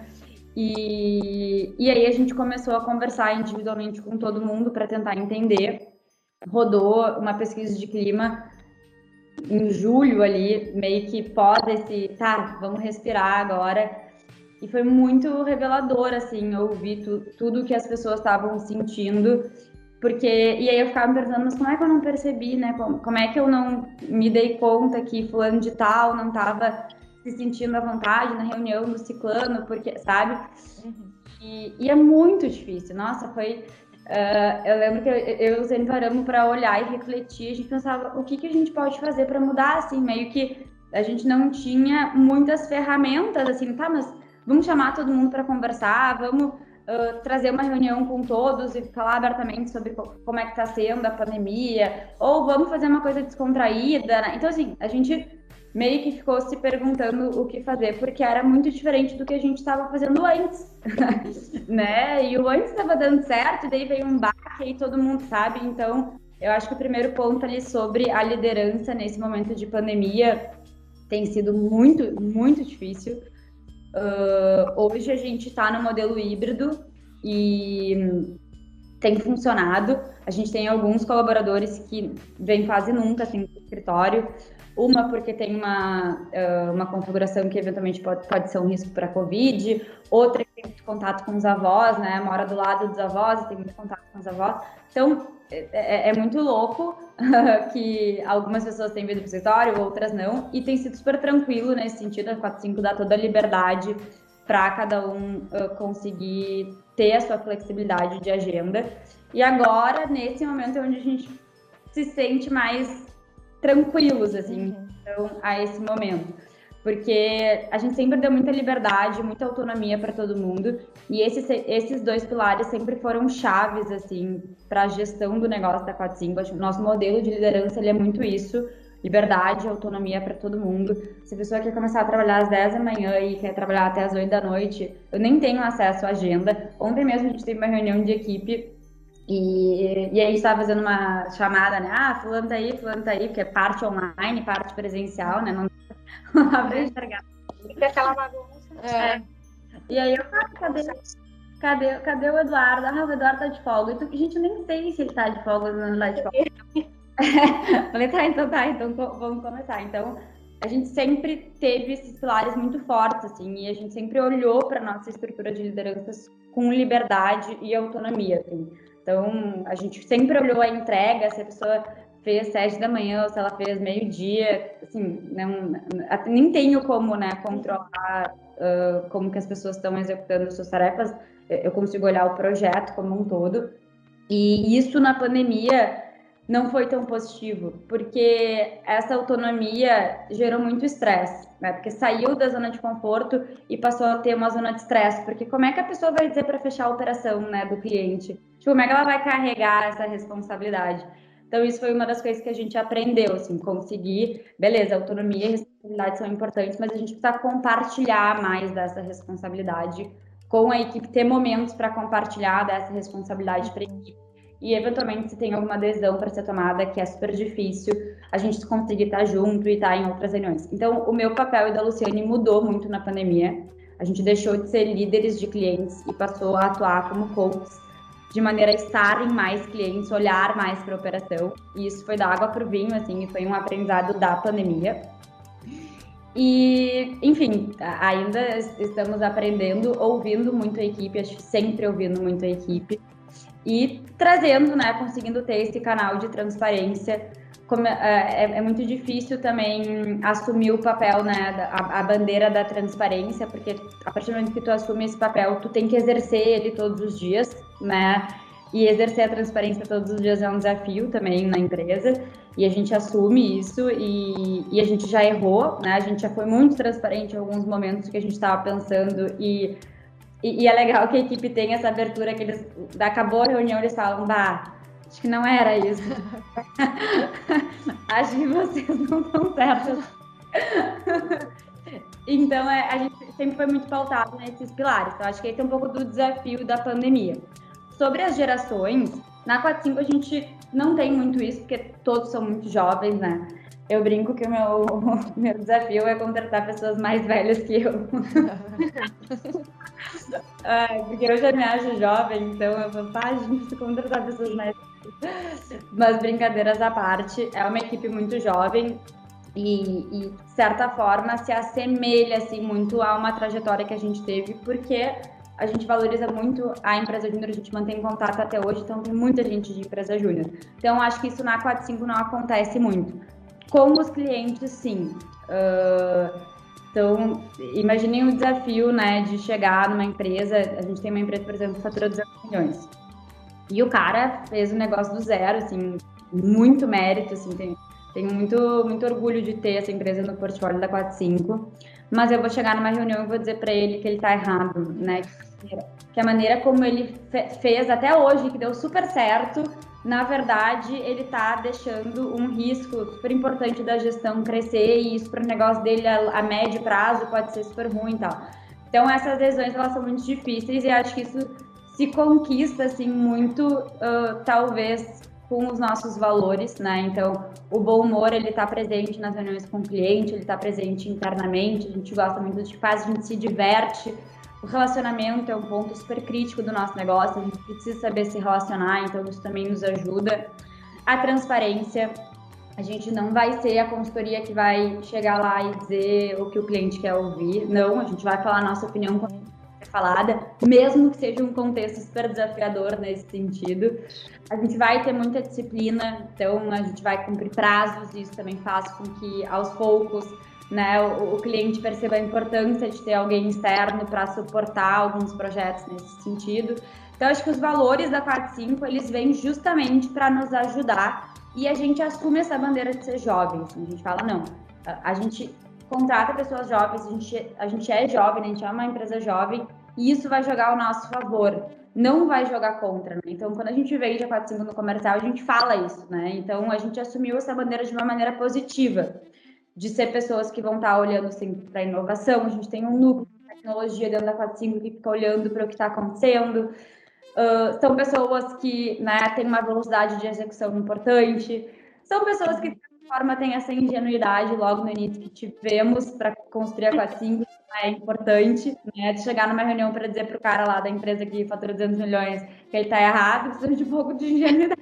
E aí a gente começou a conversar individualmente com todo mundo para tentar entender. Rodou uma pesquisa de clima em julho ali, meio que pós esse, vamos respirar agora. E foi muito revelador, assim, ouvir tudo que as pessoas estavam sentindo. Porque, e aí eu ficava me perguntando, mas como é que eu não percebi, né? Como é que eu não me dei conta que fulano de tal não estava se sentindo à vontade na reunião do ciclano, porque, sabe? E é muito difícil. Nossa, foi... eu lembro que eu e o Zene paramos para olhar e refletir, a gente pensava, o que a gente pode fazer para mudar, assim, meio que a gente não tinha muitas ferramentas, assim, mas vamos chamar todo mundo para conversar, vamos trazer uma reunião com todos e falar abertamente sobre como é que está sendo a pandemia, ou vamos fazer uma coisa descontraída, né? Então, assim, a gente meio que ficou se perguntando o que fazer, porque era muito diferente do que a gente estava fazendo antes, né? E o antes estava dando certo, e daí veio um baque e todo mundo sabe. Então, eu acho que o primeiro ponto ali sobre a liderança nesse momento de pandemia tem sido muito, muito difícil. Hoje a gente está no modelo híbrido e tem funcionado. A gente tem alguns colaboradores que vêm quase nunca assim, no escritório. Uma porque tem uma configuração que eventualmente pode ser um risco para a Covid. Outra que tem muito contato com os avós, né? Mora do lado dos avós e tem muito contato com os avós. Então, é muito louco que algumas pessoas têm vindo para o escritório, outras não. E tem sido super tranquilo nesse sentido. A 45 dá toda a liberdade para cada um conseguir ter a sua flexibilidade de agenda. E agora, nesse momento, é onde a gente se sente mais tranquilos, assim, então, a esse momento. Porque a gente sempre deu muita liberdade, muita autonomia para todo mundo. E esses dois pilares sempre foram chaves, assim, para a gestão do negócio da 45. O nosso modelo de liderança, ele é muito isso. Liberdade, autonomia para todo mundo. Se a pessoa quer começar a trabalhar às 10 da manhã e quer trabalhar até às 8 da noite, eu nem tenho acesso à agenda. Ontem mesmo a gente teve uma reunião de equipe e aí a gente estava fazendo uma chamada, né? Fulano tá aí, porque é parte online, parte presencial, né? Não dá pra enxergar. Fica aquela bagunça. E aí eu cadê o Eduardo? O Eduardo tá de folga. Gente, eu nem sei se ele tá de folga ou não tá de folga. Falei, então vamos começar. Então, a gente sempre teve esses pilares muito fortes, assim, e a gente sempre olhou para nossa estrutura de lideranças com liberdade e autonomia, assim. Então, a gente sempre olhou a entrega, se a pessoa fez 7 da manhã ou se ela fez meio-dia, assim, nem tenho como, né, controlar como que as pessoas estão executando suas tarefas, eu consigo olhar o projeto como um todo, e isso na pandemia não foi tão positivo, porque essa autonomia gerou muito estresse, né? Porque saiu da zona de conforto e passou a ter uma zona de estresse, porque como é que a pessoa vai dizer para fechar a operação, né, do cliente? Tipo, como é que ela vai carregar essa responsabilidade? Então, isso foi uma das coisas que a gente aprendeu, assim, conseguir, beleza, autonomia e responsabilidade são importantes, mas a gente precisa compartilhar mais dessa responsabilidade com a equipe, ter momentos para compartilhar dessa responsabilidade para a equipe. E, eventualmente, se tem alguma decisão para ser tomada, que é super difícil, a gente conseguir estar junto e estar em outras reuniões. Então, o meu papel e da Luciane mudou muito na pandemia. A gente deixou de ser líderes de clientes e passou a atuar como coaches, de maneira a estar em mais clientes, olhar mais para a operação. E isso foi da água para o vinho, assim, e foi um aprendizado da pandemia. E, enfim, ainda estamos aprendendo, ouvindo muito a equipe, acho que sempre ouvindo muito a equipe. E trazendo, né, conseguindo ter esse canal de transparência. É muito difícil também assumir o papel, né, a bandeira da transparência, porque a partir do momento que tu assume esse papel, tu tem que exercer ele todos os dias, né, e exercer a transparência todos os dias é um desafio também na empresa, e a gente assume isso, e a gente já errou, né, a gente já foi muito transparente em alguns momentos que a gente estava pensando e E é legal que a equipe tem essa abertura, que eles, acabou a reunião, eles falam, acho que não era isso. Acho que vocês não estão certos. Então, a gente sempre foi muito pautado nesses pilares. Então, acho que esse é um pouco do desafio da pandemia. Sobre as gerações, na 45 a gente não tem muito isso, porque todos são muito jovens, né? Eu brinco que o meu desafio é contratar pessoas mais velhas que eu. Porque eu já me acho jovem, então eu falo, a gente precisa contratar pessoas mais velhas. Mas brincadeiras à parte, é uma equipe muito jovem e de certa forma, se assemelha assim, muito a uma trajetória que a gente teve, porque a gente valoriza muito a empresa júnior, a gente mantém contato até hoje, então tem muita gente de empresa júnior. Então, acho que isso na 45 não acontece muito. Com os clientes, sim. Então, imaginem o desafio, né, de chegar numa empresa, a gente tem uma empresa, por exemplo, que fatura 200 milhões. E o cara fez o negócio do zero, assim, muito mérito, assim, tenho muito orgulho de ter essa empresa no portfólio da 45, mas eu vou chegar numa reunião e vou dizer para ele que ele está errado, né? Que a maneira como ele fez até hoje, que deu super certo, na verdade, ele está deixando um risco super importante da gestão crescer e isso para o negócio dele a médio prazo pode ser super ruim e tal. Então, essas decisões, elas são muito difíceis e acho que isso se conquista, assim, muito, talvez, com os nossos valores, né? Então, o bom humor, ele tá presente nas reuniões com o cliente, ele tá presente internamente, a gente gosta muito de faz, a gente se diverte. O relacionamento é um ponto super crítico do nosso negócio, a gente precisa saber se relacionar, então isso também nos ajuda. A transparência, a gente não vai ser a consultoria que vai chegar lá e dizer o que o cliente quer ouvir, não, a gente vai falar a nossa opinião com falada, mesmo que seja um contexto super desafiador nesse sentido. A gente vai ter muita disciplina, então a gente vai cumprir prazos, e isso também faz com que, aos poucos, né, o cliente perceba a importância de ter alguém externo para suportar alguns projetos nesse sentido. Então, acho que os valores da 45, eles vêm justamente para nos ajudar, e a gente assume essa bandeira de ser jovem. Assim, a gente fala, não, a gente contrata pessoas jovens, a gente é jovem, a gente é uma empresa jovem, e isso vai jogar ao nosso favor, não vai jogar contra, né? Então, quando a gente vende a 45 no comercial, a gente fala isso, né? Então, a gente assumiu essa bandeira de uma maneira positiva, de ser pessoas que vão estar olhando sempre para a inovação, a gente tem um núcleo de tecnologia dentro da 45 que fica olhando para o que está acontecendo, são pessoas que, né, têm uma velocidade de execução importante, são pessoas que, de certa forma, têm essa ingenuidade logo no início que tivemos para construir a 45, é importante, né, de chegar numa reunião para dizer para o cara lá da empresa que fatura 200 milhões que ele está errado, precisa de um pouco de ingenuidade.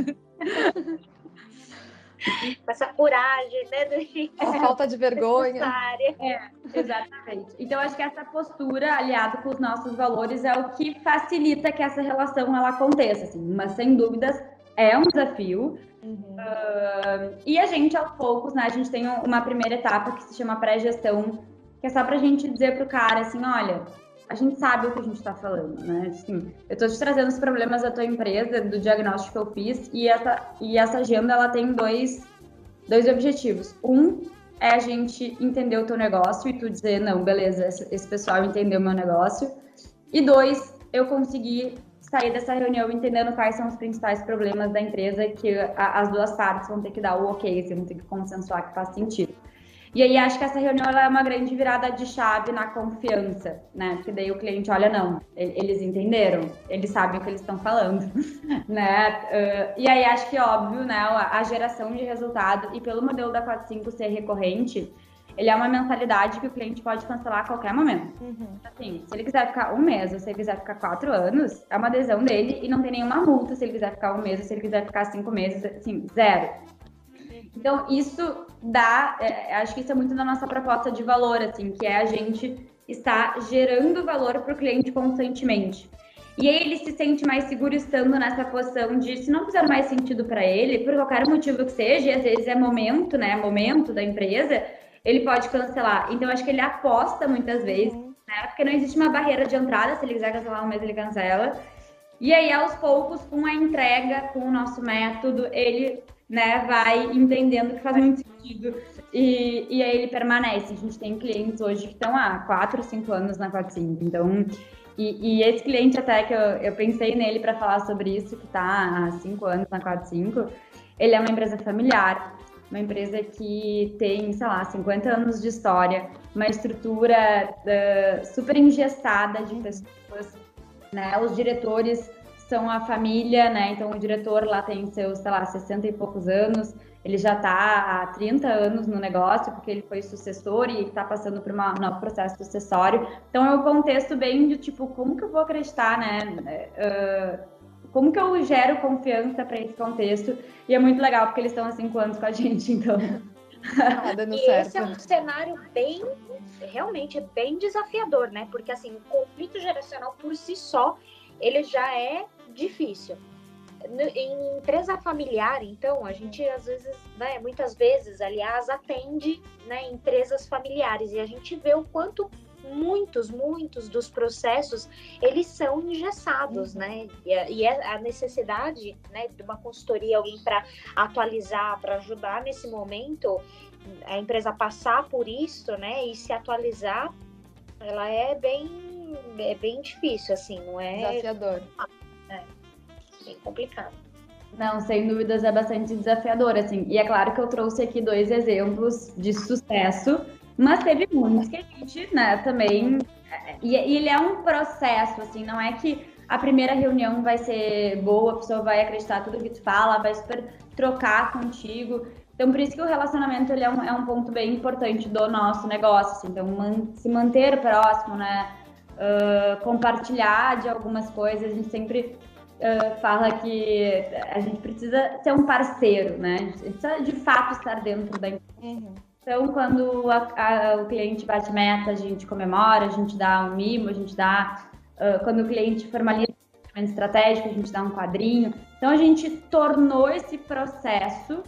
Essa coragem, né? A falta de vergonha. Exatamente. Então, acho que essa postura, aliado com os nossos valores, é o que facilita que essa relação ela aconteça, assim. Mas, sem dúvidas, é um desafio. E a gente, aos poucos, né, a gente tem uma primeira etapa que se chama pré-gestão, que é só pra gente dizer pro cara, assim, olha, a gente sabe o que a gente tá falando, né? Assim, eu tô te trazendo os problemas da tua empresa, do diagnóstico que eu fiz, e essa agenda, ela tem dois objetivos. Um é a gente entender o teu negócio e tu dizer, não, beleza, esse pessoal entendeu o meu negócio. E dois, eu conseguir sair dessa reunião entendendo quais são os principais problemas da empresa, que as duas partes vão ter que dar o ok, vão ter que consensuar que faz sentido. E aí, acho que essa reunião ela é uma grande virada de chave na confiança, né? Porque daí o cliente olha, não, eles entenderam, eles sabem o que eles estão falando, né? E aí, acho que, óbvio, né, a geração de resultado, e pelo modelo da 45 ser recorrente, ele é uma mensalidade que o cliente pode cancelar a qualquer momento. Assim, se ele quiser ficar 1 mês ou se ele quiser ficar 4 anos, é uma decisão dele e não tem nenhuma multa se ele quiser ficar 1 mês ou se ele quiser ficar 5 meses, assim, zero. Então, isso dá, acho que isso é muito da nossa proposta de valor, assim, que é a gente estar gerando valor para o cliente constantemente. E aí ele se sente mais seguro estando nessa posição de, se não fizer mais sentido para ele, por qualquer motivo que seja, e às vezes é momento, né, momento da empresa, ele pode cancelar. Então, acho que ele aposta muitas vezes, né, porque não existe uma barreira de entrada, se ele quiser cancelar 1 mês, ele cancela. E aí, aos poucos, com a entrega, com o nosso método, ele, né, vai entendendo que faz muito sentido e aí ele permanece. A gente tem clientes hoje que estão há 4, 5 anos na 45, então E esse cliente até que eu pensei nele para falar sobre isso, que está há 5 anos na 45, ele é uma empresa familiar, uma empresa que tem, sei lá, 50 anos de história, uma estrutura super engessada de pessoas, né? Os diretores são a família, né? Então o diretor lá tem seus, sei lá, 60 e poucos anos, ele já está há 30 anos no negócio, porque ele foi sucessor e está passando por um novo processo sucessório. Então é um contexto bem de tipo, como que eu vou acreditar, né? Como que eu gero confiança para esse contexto? E é muito legal, porque eles estão há 5 anos com a gente, então... dando e certo. Esse é um cenário realmente é bem desafiador, né? Porque, assim, o conflito geracional por si só, ele já é difícil. Em empresa familiar, então, a gente, às vezes, né, muitas vezes, aliás, atende, né, empresas familiares, e a gente vê o quanto muitos dos processos, eles são engessados, né? E a necessidade, né, de uma consultoria, alguém para atualizar, para ajudar nesse momento, a empresa passar por isso, né, e se atualizar, ela é bem difícil, assim, não é... Desafiador. É bem complicado. Não, sem dúvidas é bastante desafiador, assim. E é claro que eu trouxe aqui 2 exemplos de sucesso, mas teve muitos que a gente, né, também... E ele é um processo, assim, não é que a primeira reunião vai ser boa, a pessoa vai acreditar tudo que tu fala, vai super trocar contigo. Então, por isso que o relacionamento ele é um ponto bem importante do nosso negócio, assim. Então, se manter próximo, né, compartilhar de algumas coisas, a gente sempre... fala que a gente precisa ser um parceiro, né? A gente precisa de fato estar dentro da empresa. Então, quando o cliente bate meta, a gente comemora, a gente dá um mimo, a gente dá... quando o cliente formaliza um planejamento estratégico, a gente dá um quadrinho. Então, a gente tornou esse processo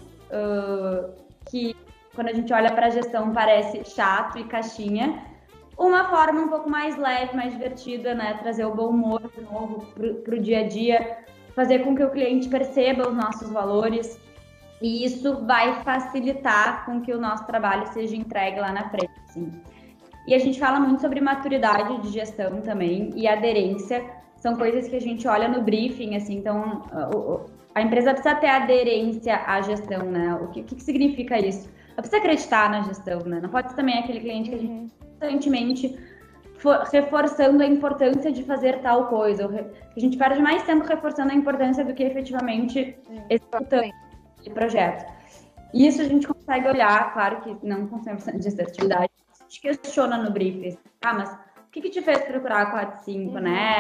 que, quando a gente olha para a gestão, parece chato e caixinha, uma forma um pouco mais leve, mais divertida, né? Trazer o bom humor de novo para o dia a dia, fazer com que o cliente perceba os nossos valores, e isso vai facilitar com que o nosso trabalho seja entregue lá na frente, assim. E a gente fala muito sobre maturidade de gestão também e aderência, são coisas que a gente olha no briefing, assim. Então a empresa precisa ter aderência à gestão, né? O que significa isso? Ela precisa acreditar na gestão, né? Não pode ser também aquele cliente que a gente constantemente reforçando a importância de fazer tal coisa. A gente perde mais tempo reforçando a importância do que efetivamente executando o projeto. Isso a gente consegue olhar, claro que não com 100% de assertividade, a gente questiona no briefing. Mas o que te fez procurar a 45, né?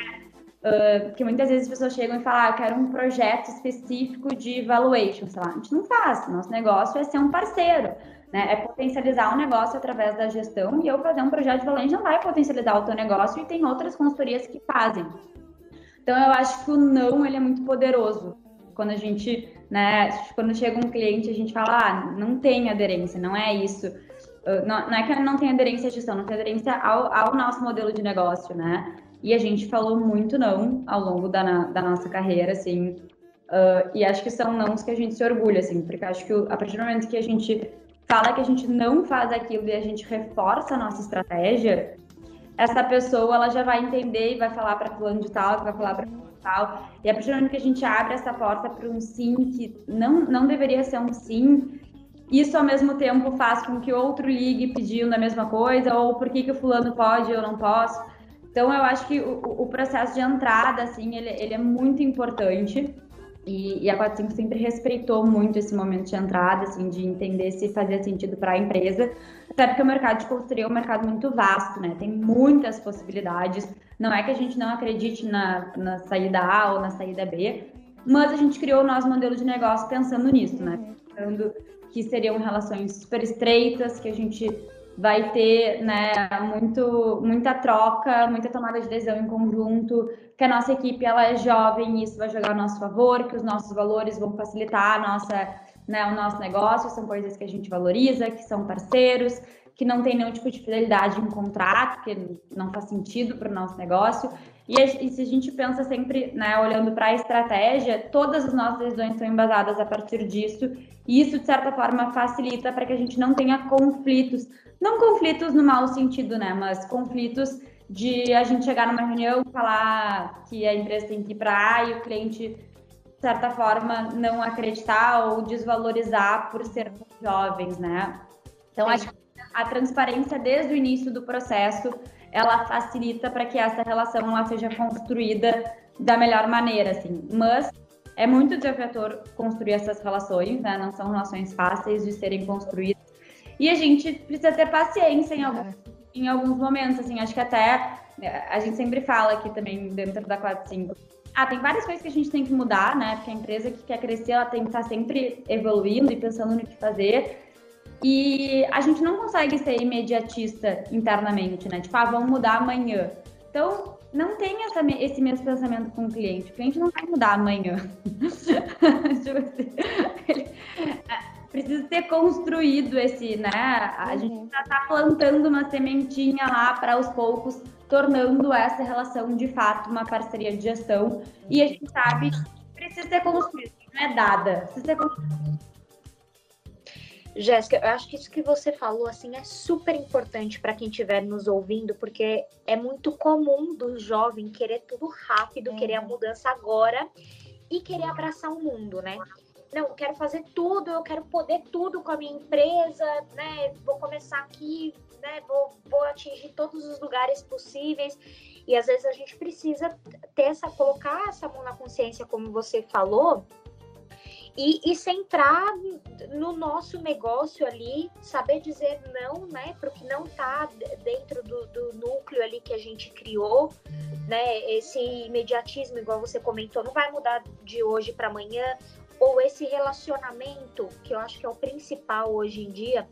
Porque muitas vezes as pessoas chegam e falam, eu quero um projeto específico de valuation, sei lá. A gente não faz, nosso negócio é ser um parceiro, né? É potencializar o negócio através da gestão, e eu fazer um projeto de valuation não vai potencializar o teu negócio, e tem outras consultorias que fazem. Então eu acho que o não, ele é muito poderoso. Quando a gente, né, quando chega um cliente, a gente fala, não tem aderência, não é isso. Não é que não tem aderência à gestão, não tem aderência ao nosso modelo de negócio, né? E a gente falou muito não ao longo da nossa carreira, assim, e acho que são nãos que a gente se orgulha, assim, porque acho que a partir do momento que a gente fala que a gente não faz aquilo e a gente reforça a nossa estratégia, essa pessoa, ela já vai entender e vai falar para fulano de tal, que vai falar para fulano de tal, e a partir do momento que a gente abre essa porta para um sim que não deveria ser um sim, isso ao mesmo tempo faz com que outro ligue pedindo a mesma coisa, ou por que o fulano pode e eu não posso. Então, eu acho que o processo de entrada, assim, ele é muito importante, e a 45 sempre respeitou muito esse momento de entrada, assim, de entender se fazia sentido para a empresa, até porque o mercado de consultoria é um mercado muito vasto, né? Tem muitas possibilidades, não é que a gente não acredite na saída A ou na saída B, mas a gente criou o nosso modelo de negócio pensando nisso, né? Pensando que seriam relações super estreitas, que a gente vai ter, né, muita troca, muita tomada de decisão em conjunto, que a nossa equipe ela é jovem e isso vai jogar a nosso favor, que os nossos valores vão facilitar o nosso negócio, são coisas que a gente valoriza, que são parceiros, que não tem nenhum tipo de fidelidade em contrato, que não faz sentido para o nosso negócio. E se a gente pensa sempre, né, olhando para a estratégia, todas as nossas decisões são embasadas a partir disso, e isso, de certa forma, facilita para que a gente não tenha conflitos, não conflitos no mau sentido, né, mas conflitos de a gente chegar numa reunião, falar que a empresa tem que ir para A e o cliente, de certa forma, não acreditar ou desvalorizar por ser jovens, né? Então, acho que a transparência desde o início do processo, ela facilita para que essa relação ela seja construída da melhor maneira, assim. Mas é muito desafiador construir essas relações, né? Não são relações fáceis de serem construídas. E a gente precisa ter paciência em alguns momentos, assim. Acho que até a gente sempre fala aqui também dentro da 45. Tem várias coisas que a gente tem que mudar, né? Porque a empresa que quer crescer, ela tem que estar sempre evoluindo e pensando no que fazer. E a gente não consegue ser imediatista internamente, né? Tipo, vamos mudar amanhã. Então, não tem esse mesmo pensamento com o cliente. O cliente não vai mudar amanhã. Precisa ter construído esse, né? A gente já tá plantando uma sementinha lá para aos poucos, tornando essa relação de fato uma parceria de gestão. E a gente sabe que precisa ser construído, não é dada. Precisa ser construído. Jéssica, eu acho que isso que você falou assim é super importante para quem estiver nos ouvindo, porque é muito comum do jovem querer tudo rápido, querer a mudança agora e querer abraçar o mundo, né? Não, eu quero fazer tudo, eu quero poder tudo com a minha empresa, né? Vou começar aqui, né? Vou atingir todos os lugares possíveis. E às vezes a gente precisa colocar essa mão na consciência, como você falou, e centrar no nosso negócio ali, saber dizer não, né, para o que não está dentro do núcleo ali que a gente criou, né, esse imediatismo, igual você comentou, não vai mudar de hoje para amanhã, ou esse relacionamento, que eu acho que é o principal hoje em dia,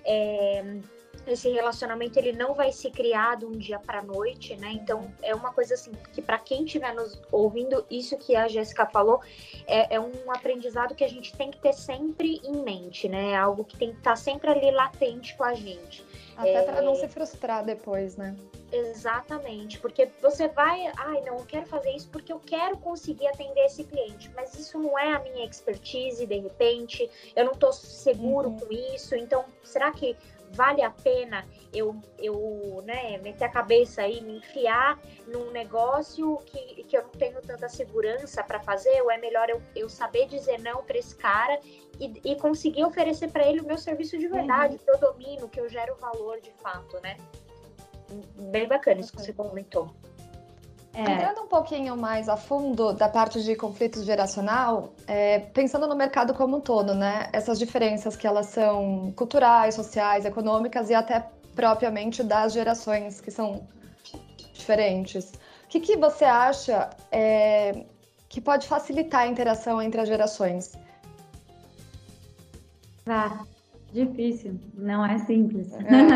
esse relacionamento ele não vai ser criado um dia para a noite, né? Então é uma coisa assim que para quem estiver nos ouvindo, isso que a Jéssica falou é um aprendizado que a gente tem que ter sempre em mente, né? É algo que tem que estar sempre ali latente com a gente. Até para não se frustrar depois, né? Exatamente, porque você vai, não, eu quero fazer isso porque eu quero conseguir atender esse cliente, mas isso não é a minha expertise, de repente, eu não estou seguro com isso, então será que vale a pena eu né, meter a cabeça aí, me enfiar num negócio que eu não tenho tanta segurança para fazer, ou é melhor eu saber dizer não para esse cara e conseguir oferecer para ele o meu serviço de verdade, que eu domino, que eu gero valor de fato, né? Bem bacana isso que você comentou. Entrando um pouquinho mais a fundo da parte de conflito geracional, pensando no mercado como um todo, né? Essas diferenças que elas são culturais, sociais, econômicas e até propriamente das gerações que são diferentes. O que você acha que pode facilitar a interação entre as gerações? Difícil, não é simples.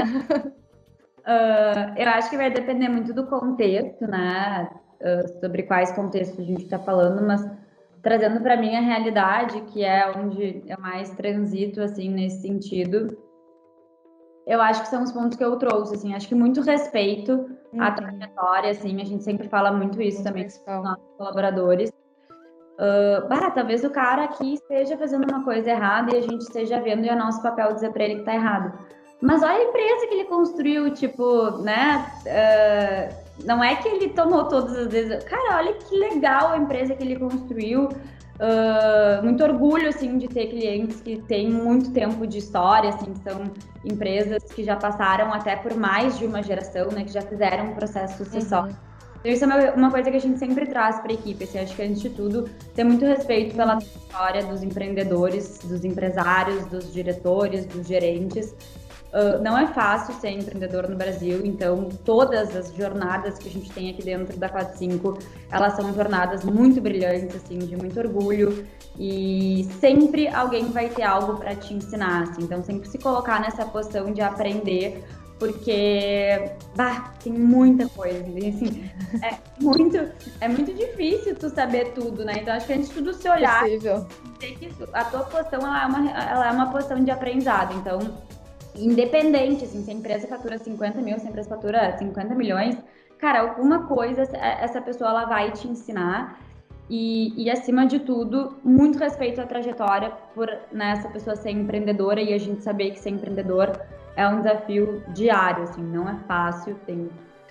Eu acho que vai depender muito do contexto, né? Sobre quais contextos a gente está falando, mas trazendo para mim a realidade, que é onde eu mais transito, assim, nesse sentido, eu acho que são os pontos que eu trouxe, assim, acho que muito respeito à trajetória, assim, a gente sempre fala muito isso também com os nossos colaboradores. Talvez o cara aqui esteja fazendo uma coisa errada e a gente esteja vendo e é nosso papel dizer para ele que tá errado. Mas olha a empresa que ele construiu, tipo, né? Não é que ele tomou todas as vezes. Cara, olha que legal a empresa que ele construiu. Muito orgulho, assim, de ter clientes que têm muito tempo de história, assim, que são empresas que já passaram até por mais de uma geração, né? Que já fizeram um processo sucessório. Então, isso é uma coisa que a gente sempre traz para a equipe. Assim, acho que, antes de tudo, ter muito respeito pela história dos empreendedores, dos empresários, dos diretores, dos gerentes. Não é fácil ser empreendedor no Brasil, então todas as jornadas que a gente tem aqui dentro da 45, elas são jornadas muito brilhantes, assim, de muito orgulho, e sempre alguém vai ter algo para te ensinar, assim, então sempre se colocar nessa posição de aprender, porque tem muita coisa, assim, é muito difícil tu saber tudo, né? Então acho que antes de tudo se olhar, que a tua posição ela é uma posição de aprendizado, então independente, assim, se a empresa fatura 50 mil, se a empresa fatura 50 milhões, cara, alguma coisa essa pessoa ela vai te ensinar e acima de tudo, muito respeito à trajetória por, né, essa pessoa ser empreendedora e a gente saber que ser empreendedor é um desafio diário, assim, não é fácil, tem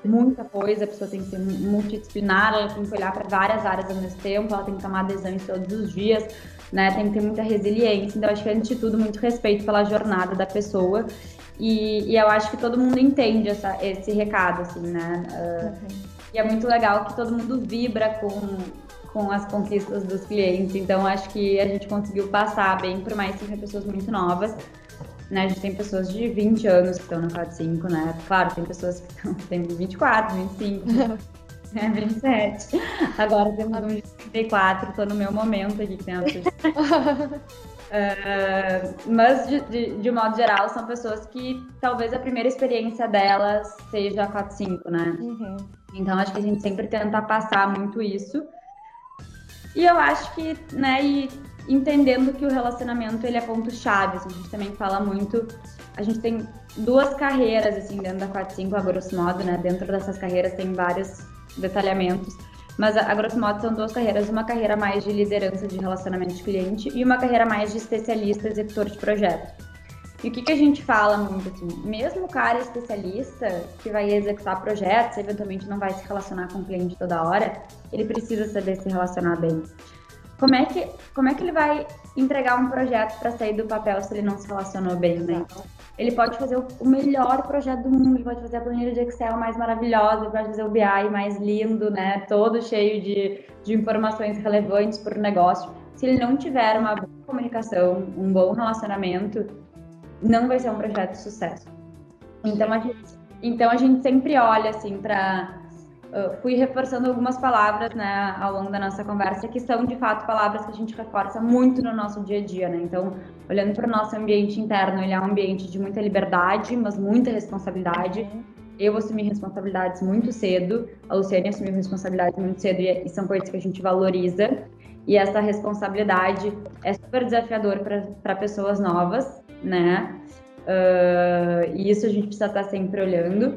muita coisa, a pessoa tem que ser multidisciplinar, ela tem que olhar para várias áreas ao mesmo tempo, ela tem que tomar decisões todos os dias, né? Tem que ter muita resiliência. Então, acho que, antes de tudo, muito respeito pela jornada da pessoa. E eu acho que todo mundo entende esse recado, assim, né? E é muito legal que todo mundo vibra com as conquistas dos clientes. Então, acho que a gente conseguiu passar bem, por mais que sejam pessoas muito novas, né? A gente tem pessoas de 20 anos que estão na 4-5, né? Claro, tem pessoas que têm 24, 25, 27. Agora temos um de 34, estou no meu momento aqui, que tem mas, de modo geral, são pessoas que talvez a primeira experiência delas seja a 4-5, né? Então, acho que a gente sempre tenta passar muito isso. E eu acho que, né, e entendendo que o relacionamento, ele é ponto-chave, assim, a gente também fala muito, a gente tem 2 carreiras, assim, dentro da 4-5, a grosso modo, né, dentro dessas carreiras tem vários detalhamentos, mas a grosso modo são 2 carreiras, uma carreira mais de liderança de relacionamento de cliente e uma carreira mais de especialista, executor de projeto. E o que a gente fala muito, assim, mesmo o cara especialista que vai executar projetos, eventualmente não vai se relacionar com o cliente toda hora, ele precisa saber se relacionar bem. Como é que ele vai entregar um projeto para sair do papel se ele não se relacionou bem, né? Então, ele pode fazer o melhor projeto do mundo, ele pode fazer a planilha de Excel mais maravilhosa, ele pode fazer o BI mais lindo, né? Todo cheio de informações relevantes para o negócio. Se ele não tiver uma boa comunicação, um bom relacionamento, não vai ser um projeto de sucesso. Então a gente sempre olha assim para... fui reforçando algumas palavras, né, ao longo da nossa conversa, que são de fato palavras que a gente reforça muito no nosso dia a dia, né? Então, olhando para o nosso ambiente interno, ele é um ambiente de muita liberdade, mas muita responsabilidade. Eu assumi responsabilidades muito cedo, a Luciane assumiu responsabilidades muito cedo, e são coisas que a gente valoriza. E essa responsabilidade é super desafiador para pessoas novas, né? E isso a gente precisa estar sempre olhando.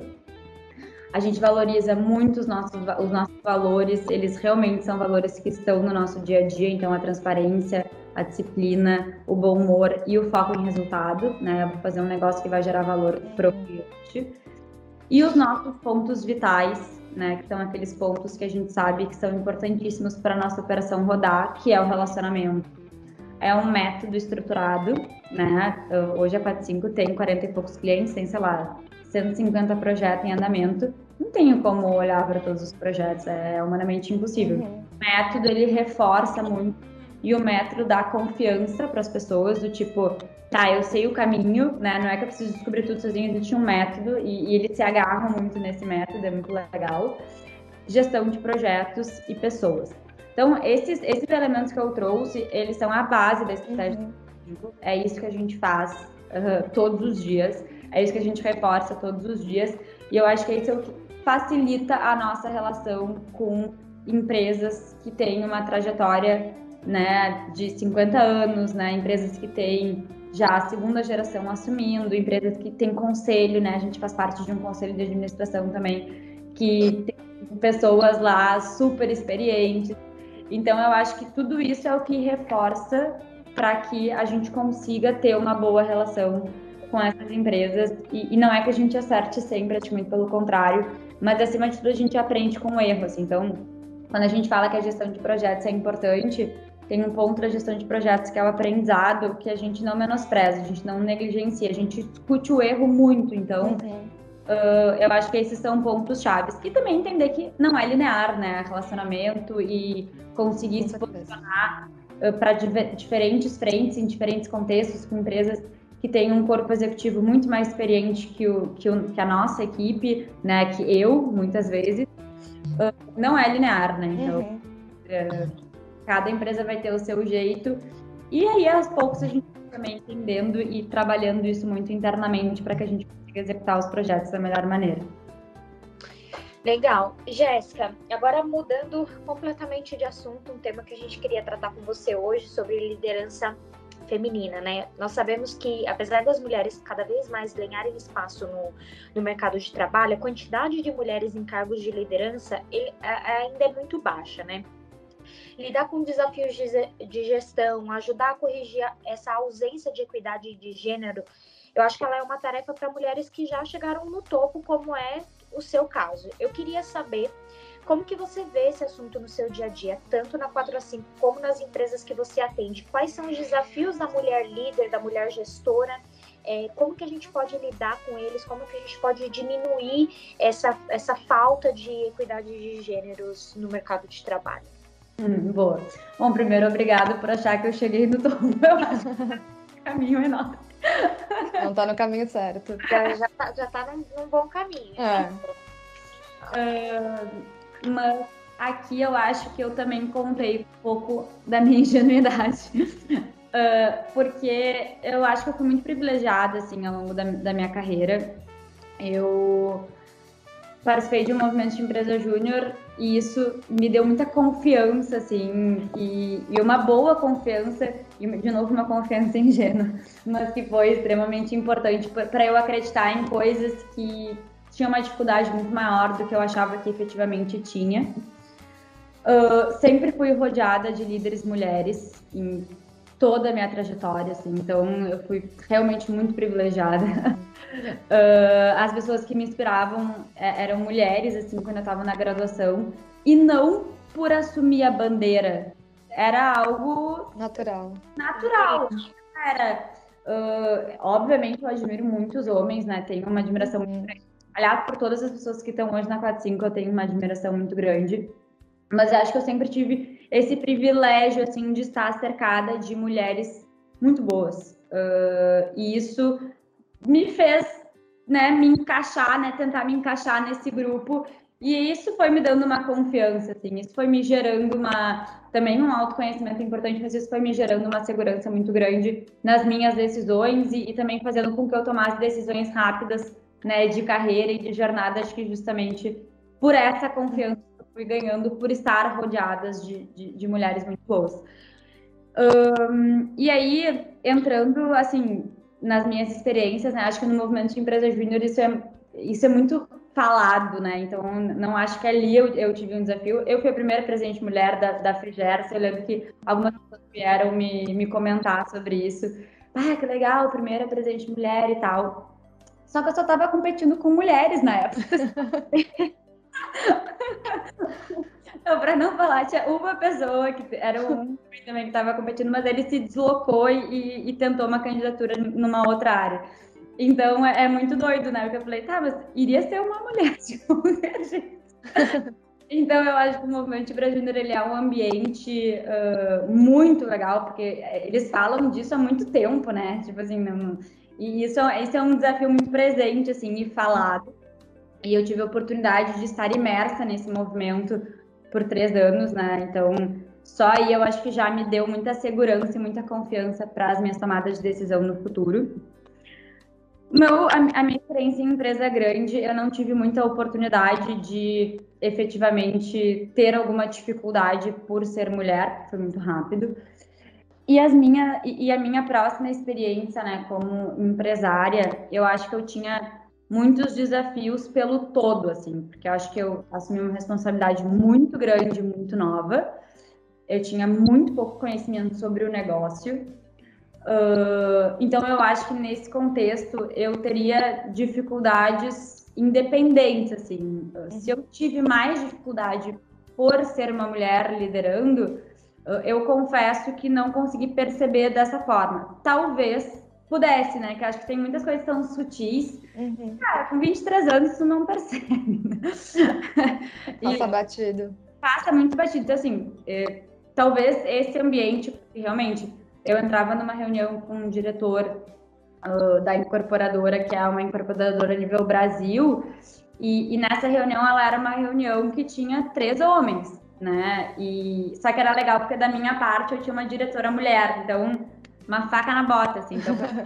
A gente valoriza muito os nossos valores, eles realmente são valores que estão no nosso dia a dia, então a transparência, a disciplina, o bom humor e o foco em resultado, né? Vou fazer um negócio que vai gerar valor para o cliente. E os nossos pontos vitais, né? Que são aqueles pontos que a gente sabe que são importantíssimos para a nossa operação rodar, que é o relacionamento. É um método estruturado, né? Hoje a 4-5 tem 40 e poucos clientes, tem, sei lá, 150 projetos em andamento. Não tenho como olhar para todos os projetos, é humanamente impossível. O método, ele reforça muito, e o método dá confiança para as pessoas, do tipo, tá, eu sei o caminho, né? Não é que eu preciso descobrir tudo sozinho, existe um método, e eles se agarram muito nesse método, é muito legal. Gestão de projetos e pessoas. Então, esses elementos que eu trouxe, eles são a base da estratégia. É isso que a gente faz todos os dias, é isso que a gente reforça todos os dias, e eu acho que isso é o que facilita a nossa relação com empresas que têm uma trajetória, né, de 50 anos, né, empresas que têm já a segunda geração assumindo, empresas que têm conselho, né, a gente faz parte de um conselho de administração também, que tem pessoas lá super experientes. Então, eu acho que tudo isso é o que reforça para que a gente consiga ter uma boa relação com essas empresas. E não é que a gente acerte sempre, muito pelo contrário, mas, acima de tudo, a gente aprende com o erro. Assim. Então, quando a gente fala que a gestão de projetos é importante, tem um ponto da gestão de projetos que é o aprendizado, que a gente não menospreza, a gente não negligencia, a gente discute o erro muito. Então, eu acho que esses são pontos chaves. E também entender que não é linear, né? Relacionamento, e conseguir se posicionar para diferentes frentes, em diferentes contextos, com empresas que têm um corpo executivo muito mais experiente que a nossa equipe, né? Que eu, muitas vezes, não é linear, né? Então, cada empresa vai ter o seu jeito. E aí, aos poucos, a gente também entendendo e trabalhando isso muito internamente para que a gente consiga executar os projetos da melhor maneira. Legal. Jéssica, agora mudando completamente de assunto, um tema que a gente queria tratar com você hoje sobre liderança feminina, né? Nós sabemos que, apesar das mulheres cada vez mais ganharem espaço no mercado de trabalho, a quantidade de mulheres em cargos de liderança ainda é muito baixa, né? Lidar com desafios de gestão, ajudar a corrigir essa ausência de equidade de gênero, eu acho que ela é uma tarefa para mulheres que já chegaram no topo, como é o seu caso. Eu queria saber como que você vê esse assunto no seu dia a dia, tanto na 4A5 como nas empresas que você atende. Quais são os desafios da mulher líder, da mulher gestora? Como que a gente pode lidar com eles? Como que a gente pode diminuir essa falta de equidade de gêneros no mercado de trabalho? Boa. Bom, primeiro, obrigado por achar que eu cheguei no topo. Eu acho que o caminho é enorme. Não está no caminho certo. Já tá num bom caminho. Mas aqui eu acho que eu também contei um pouco da minha ingenuidade. Porque eu acho que eu fui muito privilegiada, assim, ao longo da minha carreira. Eu participei de um movimento de empresa júnior e isso me deu muita confiança, assim, e uma boa confiança, e de novo uma confiança ingênua, mas que foi extremamente importante para eu acreditar em coisas que tinham uma dificuldade muito maior do que eu achava que efetivamente tinha. Sempre fui rodeada de líderes mulheres em toda a minha trajetória, assim, então eu fui realmente muito privilegiada. As pessoas que me inspiravam eram mulheres, assim, quando eu estava na graduação, e não por assumir a bandeira, era algo natural. Obviamente eu admiro muitos homens, né, tenho uma admiração muito grande. Aliás, por todas as pessoas que estão hoje na 4A5, eu tenho uma admiração muito grande, mas eu acho que eu sempre tive esse privilégio, assim, de estar cercada de mulheres muito boas, e isso me fez, né, me encaixar, né, tentar me encaixar nesse grupo, e isso foi me dando uma confiança, assim, isso foi me gerando também um autoconhecimento importante, mas isso foi me gerando uma segurança muito grande nas minhas decisões e também fazendo com que eu tomasse decisões rápidas, né, de carreira e de jornada, acho que justamente por essa confiança que eu fui ganhando, por estar rodeadas de mulheres muito boas. E aí, entrando, assim, nas minhas experiências, né, acho que no movimento de empresa júnior isso é muito falado, né, então não acho que ali eu tive um desafio. Eu fui a primeira presidente mulher da Frigerce, eu lembro que algumas pessoas vieram me comentar sobre isso. Que legal, primeira presidente mulher e tal. Só que eu só estava competindo com mulheres na época. Então, para não falar, tinha uma pessoa que era um também que estava competindo, mas ele se deslocou e tentou uma candidatura numa outra área. Então é muito doido, né? Porque eu falei, tá, mas iria ser uma mulher de qualquer jeito. Então eu acho que o movimento de Brasil ele é um ambiente muito legal, porque eles falam disso há muito tempo, né? Tipo assim, não... E isso é um desafio muito presente, assim, e falado. E eu tive a oportunidade de estar imersa nesse movimento por 3 anos, né? Então, só aí eu acho que já me deu muita segurança e muita confiança para as minhas tomadas de decisão no futuro. A minha experiência em empresa grande, eu não tive muita oportunidade de efetivamente ter alguma dificuldade por ser mulher, foi muito rápido. E a minha próxima experiência, né, como empresária, eu acho que eu tinha muitos desafios pelo todo, assim, porque eu acho que eu assumi uma responsabilidade muito grande, muito nova. Eu tinha muito pouco conhecimento sobre o negócio. Então, eu acho que nesse contexto eu teria dificuldades independentes, assim. Se eu tive mais dificuldade por ser uma mulher liderando, eu confesso que não consegui perceber dessa forma. Talvez pudesse, né? Que acho que tem muitas coisas que são sutis. Cara, com 23 anos tu não percebe. Passa batido. Passa muito batido. Então, assim, talvez esse ambiente, realmente, eu entrava numa reunião com um diretor da incorporadora, que é uma incorporadora a nível Brasil, e nessa reunião ela era uma reunião que tinha 3 homens, né? Só que era legal porque da minha parte eu tinha uma diretora mulher, então uma faca na bota, assim.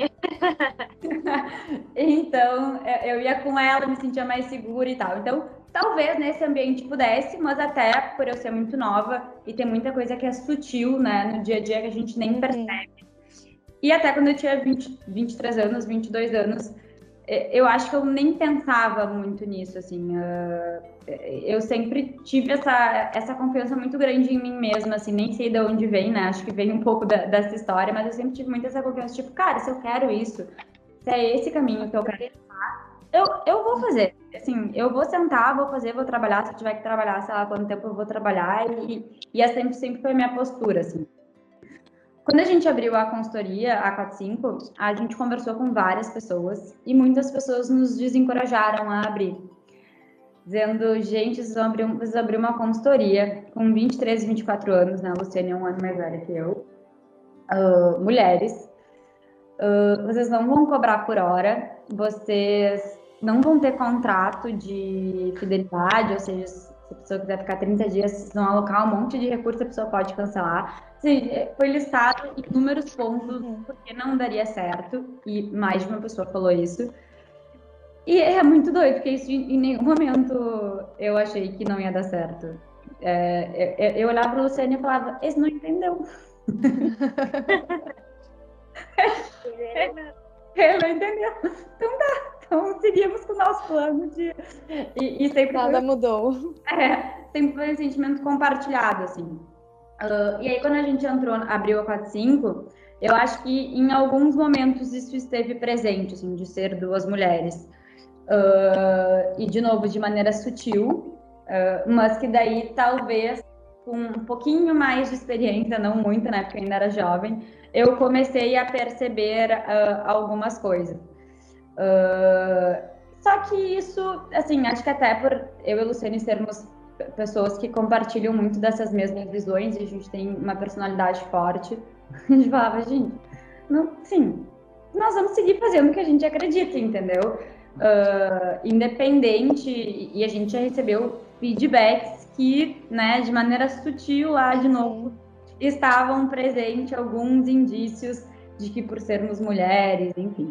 Então eu ia com ela, me sentia mais segura e tal. Então talvez nesse ambiente pudesse, mas até por eu ser muito nova e tem muita coisa que é sutil, né, no dia a dia que a gente nem percebe. E até quando eu tinha 23 anos, 22 anos, eu acho que eu nem pensava muito nisso, assim. Eu sempre tive essa confiança muito grande em mim mesma, assim, nem sei de onde vem, né? Acho que vem um pouco dessa história, mas eu sempre tive muito essa confiança, tipo, cara, se eu quero isso, se é esse caminho que eu quero, Eu vou fazer, assim, eu vou sentar, vou fazer, vou trabalhar, se eu tiver que trabalhar, sei lá quanto tempo eu vou trabalhar, e essa sempre foi a minha postura, assim. Quando a gente abriu a consultoria, a 45, a gente conversou com várias pessoas, e muitas pessoas nos desencorajaram a abrir, dizendo, gente, vocês vão abrir uma consultoria com 23 e 24 anos, né, a Luciane é um ano mais velha que eu, mulheres, vocês não vão cobrar por hora, vocês não vão ter contrato de fidelidade, ou seja, se a pessoa quiser ficar 30 dias, vocês vão alocar um monte de recurso, a pessoa pode cancelar. Sim, foi listado inúmeros pontos porque não daria certo, e mais de uma pessoa falou isso. E é muito doido, porque isso em nenhum momento eu achei que não ia dar certo. Eu olhava para o Luciano e falava, esse não entendeu. Ele não entendeu. Então tá, então seguimos com o nosso plano de... E sempre Nada mudou. Sempre foi um sentimento compartilhado, assim. E aí quando a gente abriu a 45, eu acho que em alguns momentos isso esteve presente, assim, de ser duas mulheres. E de novo, de maneira sutil, mas que daí talvez com um pouquinho mais de experiência, não muito, né, porque eu ainda era jovem, eu comecei a perceber algumas coisas. Só que isso, assim, acho que até por eu e a Luciane sermos pessoas que compartilham muito dessas mesmas visões e a gente tem uma personalidade forte, a gente falava, gente, não, sim, nós vamos seguir fazendo o que a gente acredita, entendeu? Independente, e a gente já recebeu feedbacks que, né, de maneira sutil lá de novo, estavam presentes alguns indícios de que por sermos mulheres, enfim.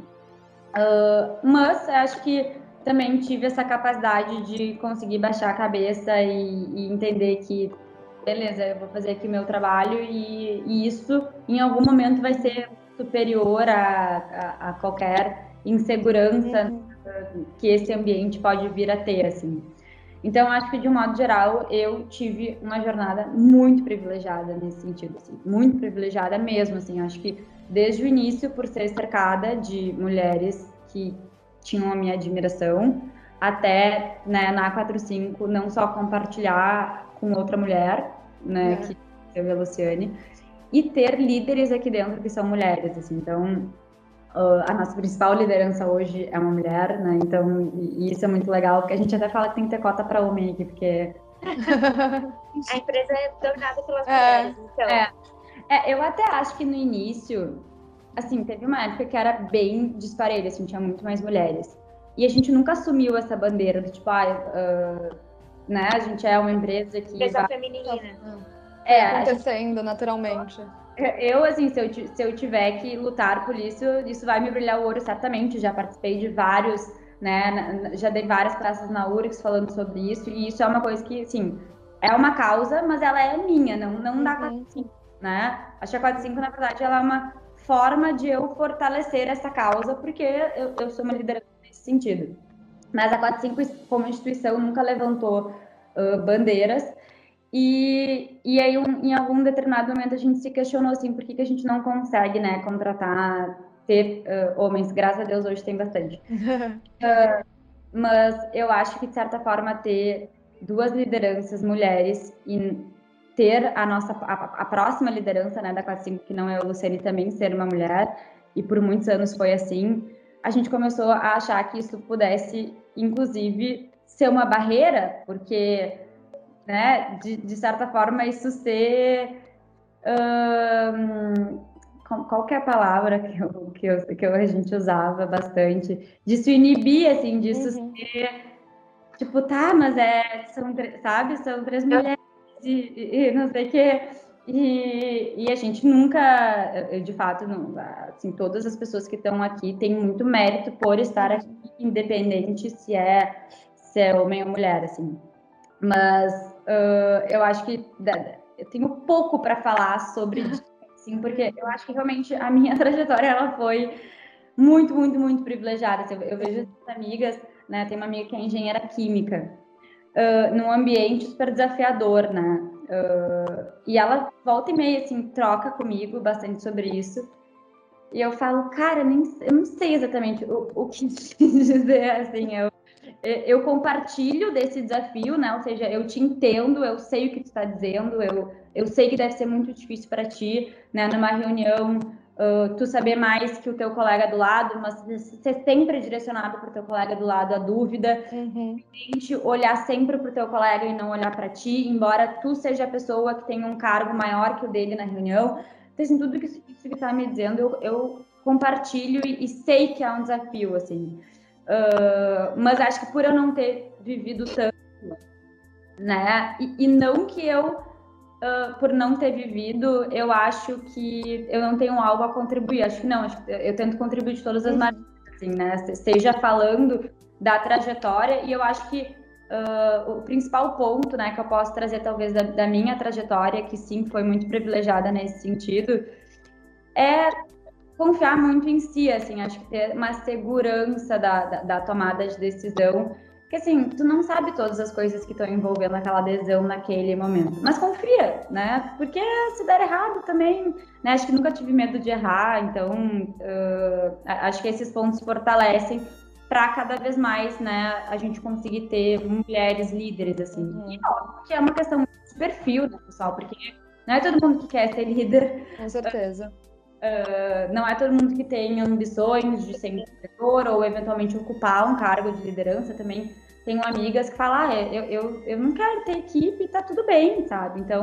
Mas acho que também tive essa capacidade de conseguir baixar a cabeça e entender que, beleza, eu vou fazer aqui o meu trabalho e isso em algum momento vai ser superior a qualquer insegurança que esse ambiente pode vir a ter, assim. Então, acho que, de um modo geral, eu tive uma jornada muito privilegiada nesse sentido, assim, muito privilegiada mesmo, assim, acho que desde o início, por ser cercada de mulheres que tinham a minha admiração, até, né, na 45, não só compartilhar com outra mulher, né, que eu e a Luciane, e ter líderes aqui dentro que são mulheres, assim, então... a nossa principal liderança hoje é uma mulher, né? Então, e isso é muito legal, porque a gente até fala que tem que ter cota para homem aqui, porque... A empresa é dominada pelas mulheres, então... eu até acho que no início, assim, teve uma época que era bem disparelho, assim, tinha muito mais mulheres. E a gente nunca assumiu essa bandeira do tipo, né, a gente é uma empresa que... Empresa feminina. Acontecendo naturalmente. Eu, assim, se eu tiver que lutar por isso, isso vai me brilhar o olho certamente. Já participei de vários, né? Já dei várias classes na URIX falando sobre isso, e isso é uma coisa que, assim, é uma causa, mas ela é minha, não dá 45, né? Acho que a 45, na verdade, ela é uma forma de eu fortalecer essa causa, porque eu sou uma liderança nesse sentido. Mas a 45, como instituição, nunca levantou bandeiras. E aí, em algum determinado momento, a gente se questionou assim, por que a gente não consegue, né, contratar, ter homens? Graças a Deus, hoje tem bastante. Mas eu acho que, de certa forma, ter duas lideranças mulheres e ter a próxima liderança, né, da 45, que não é a Luciane, também ser uma mulher, e por muitos anos foi assim, a gente começou a achar que isso pudesse, inclusive, ser uma barreira, porque... né, de certa forma, isso ser... qual que é a palavra que a gente usava bastante? De se inibir, assim, disso ser... Tipo, tá, mas sabe? São três mulheres e não sei o quê. E a gente nunca, de fato, não, assim, todas as pessoas que estão aqui têm muito mérito por estar aqui, independente se é homem ou mulher, assim. Mas eu acho que eu tenho pouco para falar sobre isso, assim, porque eu acho que realmente a minha trajetória ela foi muito, muito, muito privilegiada. Assim, eu vejo as amigas, né? Tem uma amiga que é engenheira química, num ambiente super desafiador, né? E ela volta e meia assim troca comigo bastante sobre isso. E eu falo, cara, eu não sei exatamente o que dizer, assim, eu compartilho desse desafio, né? Ou seja, eu te entendo, eu sei o que tu está dizendo, eu sei que deve ser muito difícil para ti, né? Numa reunião, tu saber mais que o teu colega do lado, mas ser sempre direcionado para o teu colega do lado a dúvida, olhar sempre para o teu colega e não olhar para ti, embora tu seja a pessoa que tem um cargo maior que o dele na reunião. Então, assim, tudo isso que está me dizendo, eu compartilho e sei que é um desafio, assim. Mas acho que por eu não ter vivido tanto, né? E não que eu, por não ter vivido, eu acho que eu não tenho algo a contribuir. Acho que não, acho que eu tento contribuir de todas as maneiras, assim, né? Seja falando da trajetória, e eu acho que o principal ponto, né, que eu posso trazer talvez da minha trajetória, que sim, foi muito privilegiada nesse sentido, é confiar muito em si, assim, acho que ter uma segurança da tomada de decisão, porque assim, tu não sabe todas as coisas que estão envolvendo aquela adesão naquele momento, mas confia, né, porque se der errado também, né, acho que nunca tive medo de errar, então acho que esses pontos fortalecem para cada vez mais, né, a gente conseguir ter mulheres líderes, assim, e óbvio que é uma questão de perfil, né, pessoal, porque não é todo mundo que quer ser líder. Com certeza. Não é todo mundo que tem ambições de ser empreendedor ou eventualmente ocupar um cargo de liderança. Também tenho amigas que falam, eu não quero ter equipe, tá tudo bem, sabe? Então,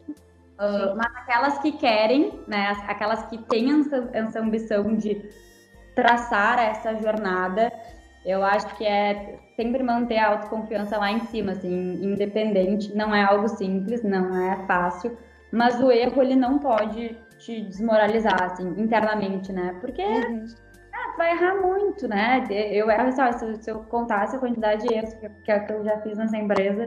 mas aquelas que querem, né, aquelas que têm essa ambição de traçar essa jornada, eu acho que é sempre manter a autoconfiança lá em cima, assim, independente. Não é algo simples, não é fácil, mas o erro, ele não pode te desmoralizar, assim, internamente, né? Porque tu vai errar muito, né? Eu erro, se eu contasse a quantidade de erros que eu já fiz nessa empresa,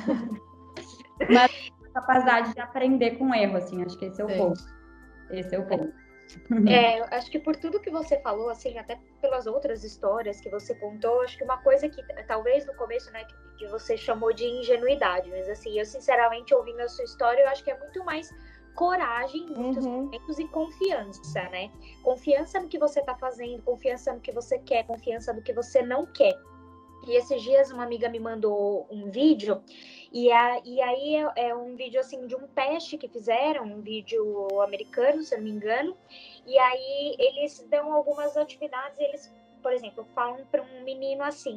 mas a capacidade de aprender com erro, assim, acho que esse é o ponto. Esse é o ponto. Acho que por tudo que você falou, assim, até pelas outras histórias que você contou, acho que uma coisa que talvez no começo, né, que você chamou de ingenuidade, mas assim, eu sinceramente ouvindo a sua história, eu acho que é muito mais coragem em muitos momentos e confiança, né? Confiança no que você tá fazendo, confiança no que você quer, confiança no que você não quer. E esses dias uma amiga me mandou um vídeo, e aí é um vídeo assim de um teste que fizeram, um vídeo americano, se eu não me engano, e aí eles dão algumas atividades, eles, por exemplo, falam para um menino assim,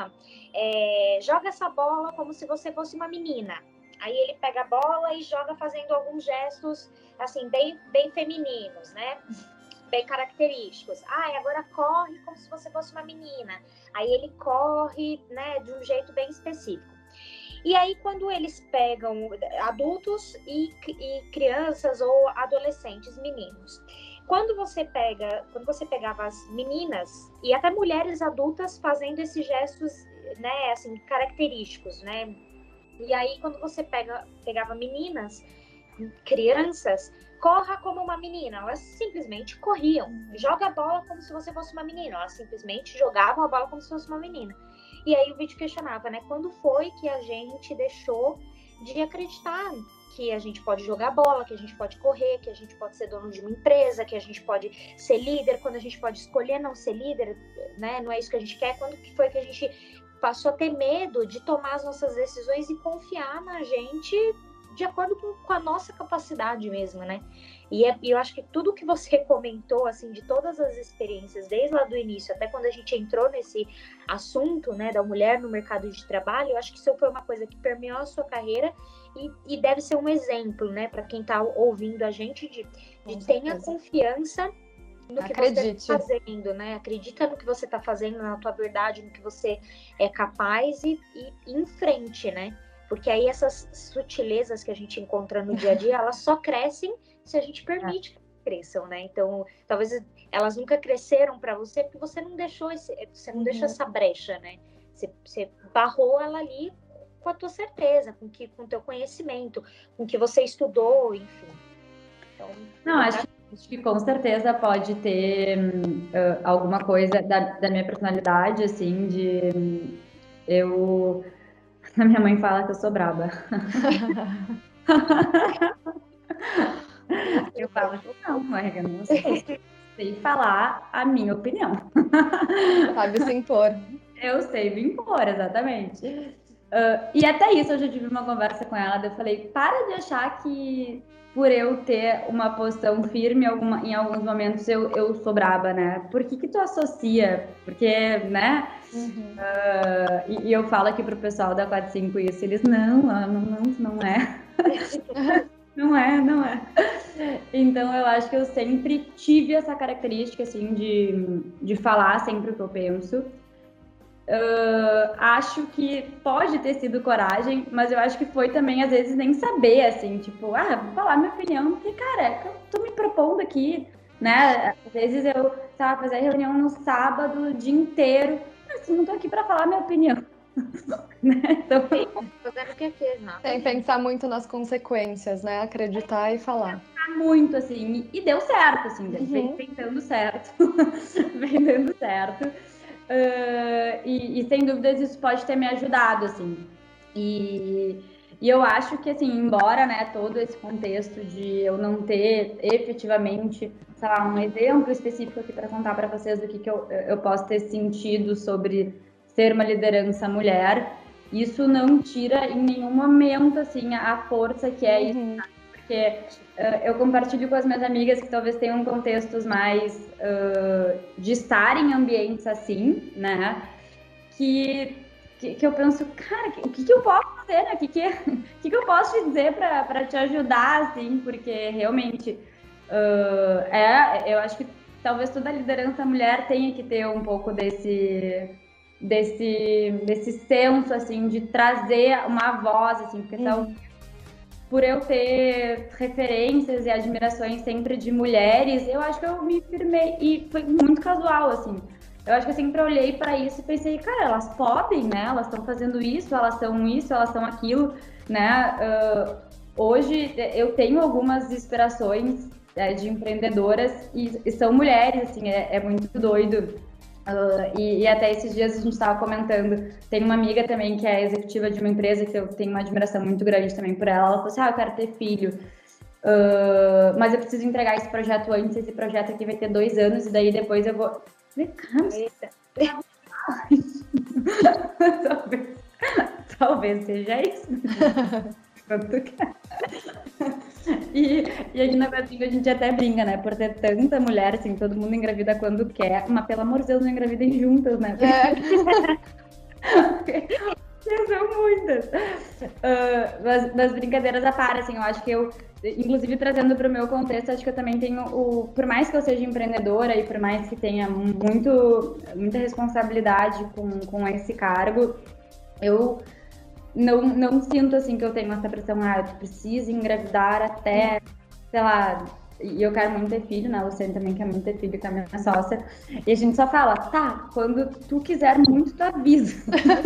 joga essa bola como se você fosse uma menina. Aí ele pega a bola e joga fazendo alguns gestos assim, bem femininos, né? Bem característicos. Agora corre como se você fosse uma menina. Aí ele corre, né, de um jeito bem específico. E aí, quando eles pegam adultos e crianças ou adolescentes, meninos, quando você pegava as meninas e até mulheres adultas fazendo esses gestos, né, assim, característicos, né? E aí, quando você pegava meninas, crianças, corra como uma menina, elas simplesmente corriam. Joga a bola como se você fosse uma menina, elas simplesmente jogavam a bola como se fosse uma menina. E aí o vídeo questionava, né? Quando foi que a gente deixou de acreditar que a gente pode jogar bola, que a gente pode correr, que a gente pode ser dono de uma empresa, que a gente pode ser líder, quando a gente pode escolher não ser líder, né? Não é isso que a gente quer. Quando que foi que a gente passou a ter medo de tomar as nossas decisões e confiar na gente de acordo com a nossa capacidade mesmo, né? E eu acho que tudo que você comentou, assim, de todas as experiências, desde lá do início até quando a gente entrou nesse assunto, né, da mulher no mercado de trabalho, eu acho que isso foi uma coisa que permeou a sua carreira e deve ser um exemplo, né, para quem está ouvindo a gente de tenha confiança no que você está fazendo, né? Acredita no que você está fazendo, na tua verdade, no que você é capaz e em frente, né? Porque aí essas sutilezas que a gente encontra no dia a dia, elas só crescem se a gente permite que cresçam, né? Então, talvez elas nunca cresceram para você porque você não deixou não deixou essa brecha, né? Você barrou ela ali com a tua certeza, com o teu conhecimento, com o que você estudou, enfim. Então, não, acho que com certeza pode ter alguma coisa da minha personalidade, assim, de a minha mãe fala que eu sou braba. Eu falo, não sei. sei falar a minha opinião. Sabe se impor. Eu sei me impor, exatamente. E até isso eu já tive uma conversa com ela, daí eu falei, para de achar que por eu ter uma posição firme em alguns momentos eu sou braba, né? Por que tu associa? Porque, né? Uhum. E eu falo aqui pro pessoal da 45 isso, eles, não é. Não é, não é. Então eu acho que eu sempre tive essa característica, assim, de falar sempre o que eu penso. Acho que pode ter sido coragem, mas eu acho que foi também, às vezes, nem saber, assim, tipo, vou falar minha opinião, porque, cara, eu tô me propondo aqui, né? Às vezes eu, fazer reunião no sábado o dia inteiro, mas não tô aqui pra falar minha opinião, né? Então, Fazendo o que fez, não. Sem pensar muito nas consequências, né? Acreditar e falar. muito, assim, e deu certo, assim, vem dando certo, vem dando certo. E sem dúvidas isso pode ter me ajudado, assim. E eu acho que, assim, embora, né, todo esse contexto de eu não ter efetivamente, sei lá, um exemplo específico aqui para contar para vocês do que eu posso ter sentido sobre ser uma liderança mulher, isso não tira em nenhum momento, assim, a força que é isso, porque eu compartilho com as minhas amigas que talvez tenham contextos mais de estar em ambientes assim, né? Que eu penso, cara, o que eu posso fazer, né? O que eu posso te dizer para te ajudar, assim? Porque realmente eu acho que talvez toda liderança mulher tenha que ter um pouco desse senso, assim, de trazer uma voz, assim, porque por eu ter referências e admirações sempre de mulheres, eu acho que eu me firmei, e foi muito casual, assim. Eu acho que eu sempre olhei para isso e pensei, cara, elas podem, né? Elas estão fazendo isso, elas são aquilo, né? Hoje eu tenho algumas inspirações de empreendedoras e são mulheres, assim, é muito doido. E até esses dias a gente estava comentando, tem uma amiga também que é executiva de uma empresa que eu tenho uma admiração muito grande também por ela. Ela falou assim, eu quero ter filho, mas eu preciso entregar esse projeto antes, esse projeto aqui vai ter 2 anos e daí depois eu vou... talvez seja isso. Quanto tu quer. E aqui na Brasil a gente até brinca, né? Por ter tanta mulher, assim, todo mundo engravida quando quer, mas pelo amor de Deus, não engravidem juntas, né? São muitas. Mas brincadeiras à parte, assim, eu acho que eu, inclusive trazendo para o meu contexto, acho que eu também tenho, por mais que eu seja empreendedora e por mais que tenha muita responsabilidade com esse cargo, eu não sinto, assim, que eu tenho essa pressão, tu precisa engravidar até, sei lá, e eu quero muito ter filho, né? A Luciane também quer muito ter filho, que é a minha sócia, e a gente só fala, tá, quando tu quiser muito, tu avisa.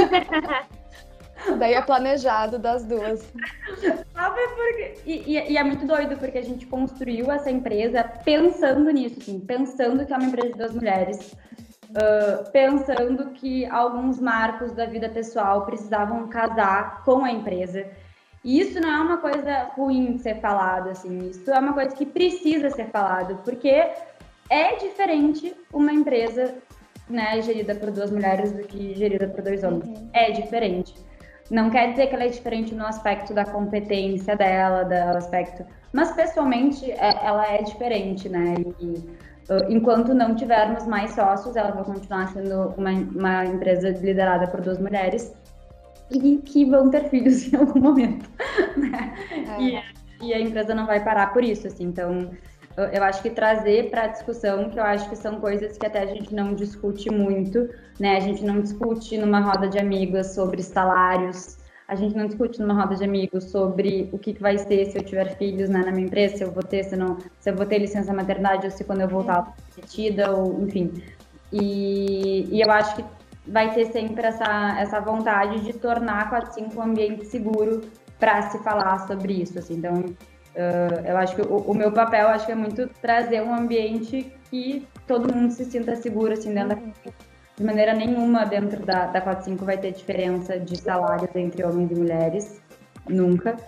Daí é planejado das duas. Sabe porque... E é muito doido, porque a gente construiu essa empresa pensando nisso, assim, pensando que é uma empresa de 2 mulheres, pensando que alguns marcos da vida pessoal precisavam casar com a empresa. E isso não é uma coisa ruim de ser falado, assim, isso é uma coisa que precisa ser falado, porque é diferente uma empresa, né, gerida por 2 mulheres do que gerida por 2 homens. É diferente. Não quer dizer que ela é diferente no aspecto da competência dela, do aspecto... Mas, pessoalmente, ela é diferente, né? E enquanto não tivermos mais sócios, ela vai continuar sendo uma empresa liderada por 2 mulheres e que vão ter filhos em algum momento, né? E a empresa não vai parar por isso, assim. Então, eu acho que trazer para a discussão, que eu acho que são coisas que até a gente não discute muito, né? A gente não discute numa roda de amigos sobre salários, a gente não discute numa roda de amigos sobre o que vai ser se eu tiver filhos, né, na minha empresa, se eu vou ter, se eu vou ter licença maternidade ou se quando eu voltar eu vou ser detida, ou enfim. E eu acho que vai ter sempre essa vontade de tornar a 45 um ambiente seguro para se falar sobre isso, assim. Então, eu acho que o meu papel, acho que é muito trazer um ambiente que todo mundo se sinta seguro, assim, dentro de maneira nenhuma dentro da 45 vai ter diferença de salários entre homens e mulheres, nunca.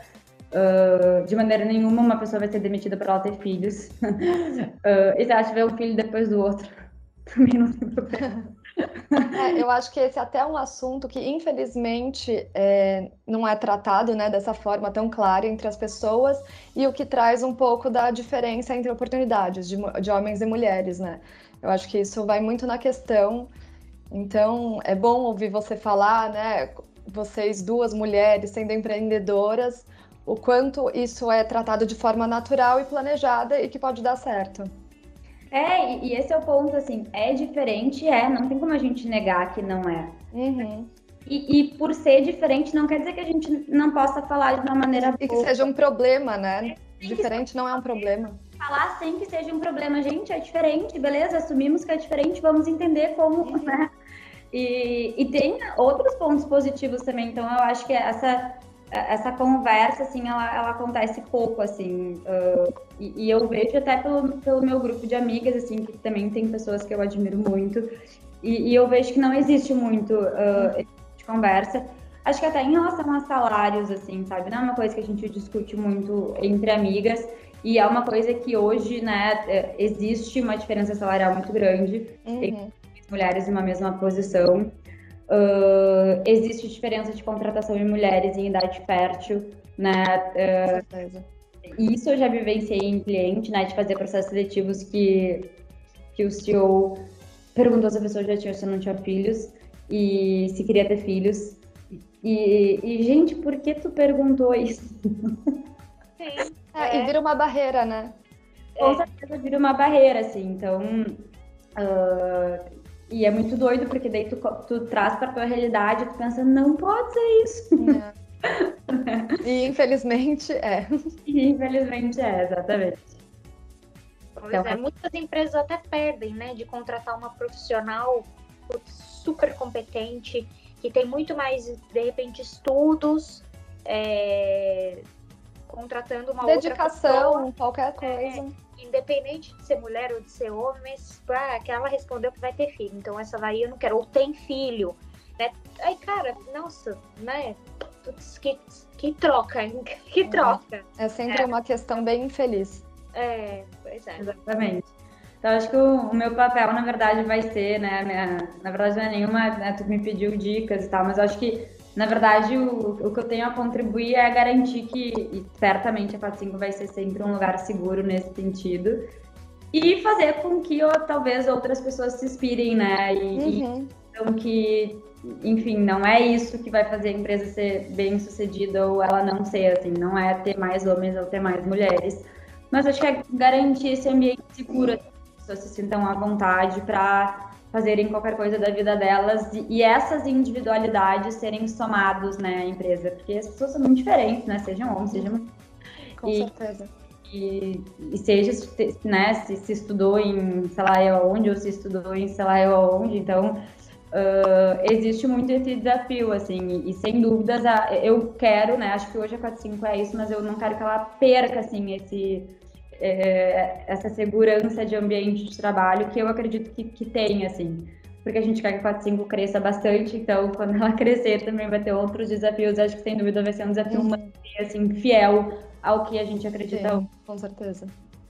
De maneira nenhuma uma pessoa vai ser demitida por ela ter filhos. E se ela tiver um filho depois do outro, também não tem problema. Eu acho que esse até é um assunto que, infelizmente, não é tratado, né, dessa forma tão clara entre as pessoas, e o que traz um pouco da diferença entre oportunidades de homens e mulheres, né? Eu acho que isso vai muito na questão. Então, é bom ouvir você falar, né, vocês duas mulheres sendo empreendedoras, o quanto isso é tratado de forma natural e planejada e que pode dar certo. E esse é o ponto, assim, é diferente, não tem como a gente negar que não é. Uhum. E por ser diferente, não quer dizer que a gente não possa falar de uma maneira E que seja um problema, né? Diferente não é um problema. Falar sem que seja um problema. Gente, é diferente, beleza? Assumimos que é diferente, vamos entender como, né? E tem outros pontos positivos também, então eu acho que essa conversa, assim, ela acontece pouco, assim, e eu vejo até pelo meu grupo de amigas, assim, que também tem pessoas que eu admiro muito, e eu vejo que não existe muito esse tipo de conversa. Acho que até em relação a salários, assim, sabe? Não é uma coisa que a gente discute muito entre amigas, e é uma coisa que hoje, né, existe uma diferença salarial muito grande entre mulheres em uma mesma posição. Existe diferença de contratação de mulheres em idade fértil, né? E isso eu já vivenciei em cliente, né? De fazer processos seletivos que o CEO perguntou se a pessoa já tinha ou se não tinha filhos e se queria ter filhos. E gente, por que tu perguntou isso? Sim. E vira uma barreira, né? Com certeza vira uma barreira, assim. Então, e é muito doido, porque daí tu traz pra tua realidade e tu pensa, não pode ser isso. E infelizmente é. E infelizmente exatamente. Pois então, muitas empresas até perdem, né, de contratar uma profissional super competente, que tem muito mais, de repente, estudos, contratando uma dedicação, outra pessoa, qualquer coisa. Independente de ser mulher ou de ser homem, mas que ela respondeu que vai ter filho, então essa daí eu não quero, ou tem filho, né? Aí, cara, nossa, né? Que troca, hein? Que troca. É sempre uma questão bem infeliz. Pois é. Exatamente. Então, acho que o meu papel, na verdade, vai ser, né? Na verdade, não é nenhuma, né, tu me pediu dicas e tal, mas eu acho que, na verdade, o que eu tenho a contribuir é garantir que, e certamente a 45 vai ser sempre um lugar seguro nesse sentido, e fazer com que talvez outras pessoas se inspirem, né? Então que, enfim, não é isso que vai fazer a empresa ser bem sucedida ou ela não ser, assim, não é ter mais homens ou ter mais mulheres, mas acho que é garantir esse ambiente seguro, que as pessoas se sintam à vontade para fazerem qualquer coisa da vida delas e essas individualidades serem somados, né, à empresa, porque as pessoas são muito diferentes, né, sejam homens, sejam mulheres. Com certeza. E seja, né, se estudou em, sei lá, eu aonde, ou se estudou em, sei lá, eu aonde, então existe muito esse desafio, assim, e sem dúvidas eu quero, né, acho que hoje a 45 é isso, mas eu não quero que ela perca, assim, essa segurança de ambiente de trabalho que eu acredito que tem, assim, porque a gente quer que a 45 cresça bastante, então quando ela crescer também vai ter outros desafios, acho que sem dúvida vai ser um desafio assim, fiel ao que a gente acredita. Sim, com certeza.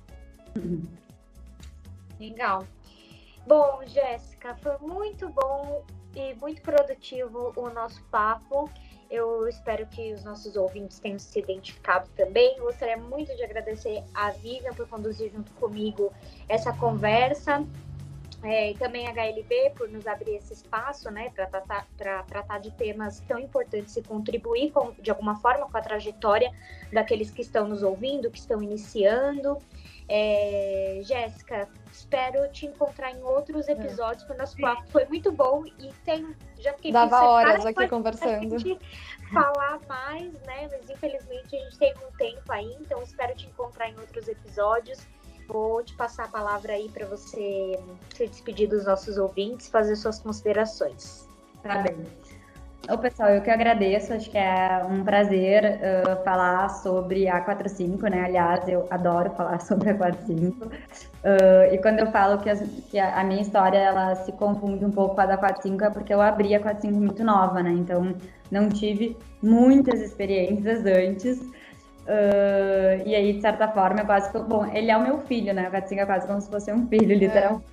Legal. Bom, Jéssica, foi muito bom e muito produtivo o nosso papo. Eu espero que os nossos ouvintes tenham se identificado também. Eu gostaria muito de agradecer a Vivian por conduzir junto comigo essa conversa. E também a HLB por nos abrir esse espaço, né, para tratar de temas tão importantes e contribuir de alguma forma com a trajetória daqueles que estão nos ouvindo, que estão iniciando. Jéssica, espero te encontrar em outros episódios, porque o nosso papo foi muito bom e já fiquei dava horas aqui conversando. A gente falar mais, né, mas infelizmente a gente teve um tempo aí, então espero te encontrar em outros episódios. Vou te passar a palavra aí para você se despedir dos nossos ouvintes, fazer suas considerações. Tá bem. Ô, pessoal, eu que agradeço, acho que é um prazer falar sobre a 45, né? Aliás, eu adoro falar sobre a 45. E quando eu falo que a minha história ela se confunde um pouco com a da 45, é porque eu abri a 45 muito nova, né? Então, não tive muitas experiências antes. E aí, de certa forma, eu quase que... Bom, ele é o meu filho, né? O Katzinga é quase como se fosse um filho, literalmente.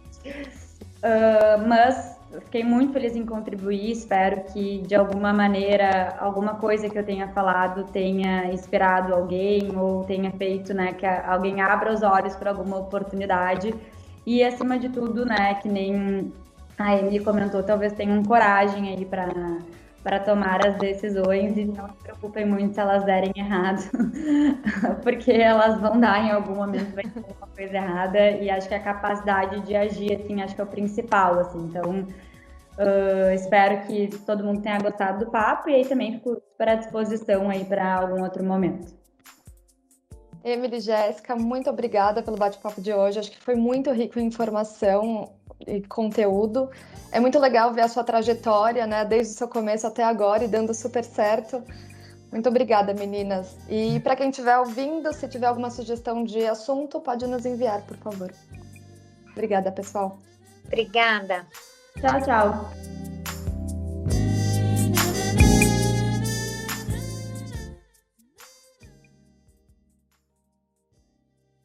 Mas fiquei muito feliz em contribuir. Espero que, de alguma maneira, alguma coisa que eu tenha falado tenha inspirado alguém ou tenha feito, né, que alguém abra os olhos para alguma oportunidade. E, acima de tudo, né, que nem a Emily comentou, talvez tenham coragem aí para tomar as decisões e não se preocupem muito se elas derem errado, porque elas vão dar em algum momento, vai ter alguma coisa errada, e acho que a capacidade de agir, assim, acho que é o principal, assim, então espero que todo mundo tenha gostado do papo, e aí também fico super à disposição aí para algum outro momento. Emily, Jéssica, muito obrigada pelo bate-papo de hoje. Acho que foi muito rico em informação e conteúdo. É muito legal ver a sua trajetória, né, desde o seu começo até agora e dando super certo. Muito obrigada, meninas. E para quem estiver ouvindo, se tiver alguma sugestão de assunto, pode nos enviar, por favor. Obrigada, pessoal. Obrigada. Tchau, tchau.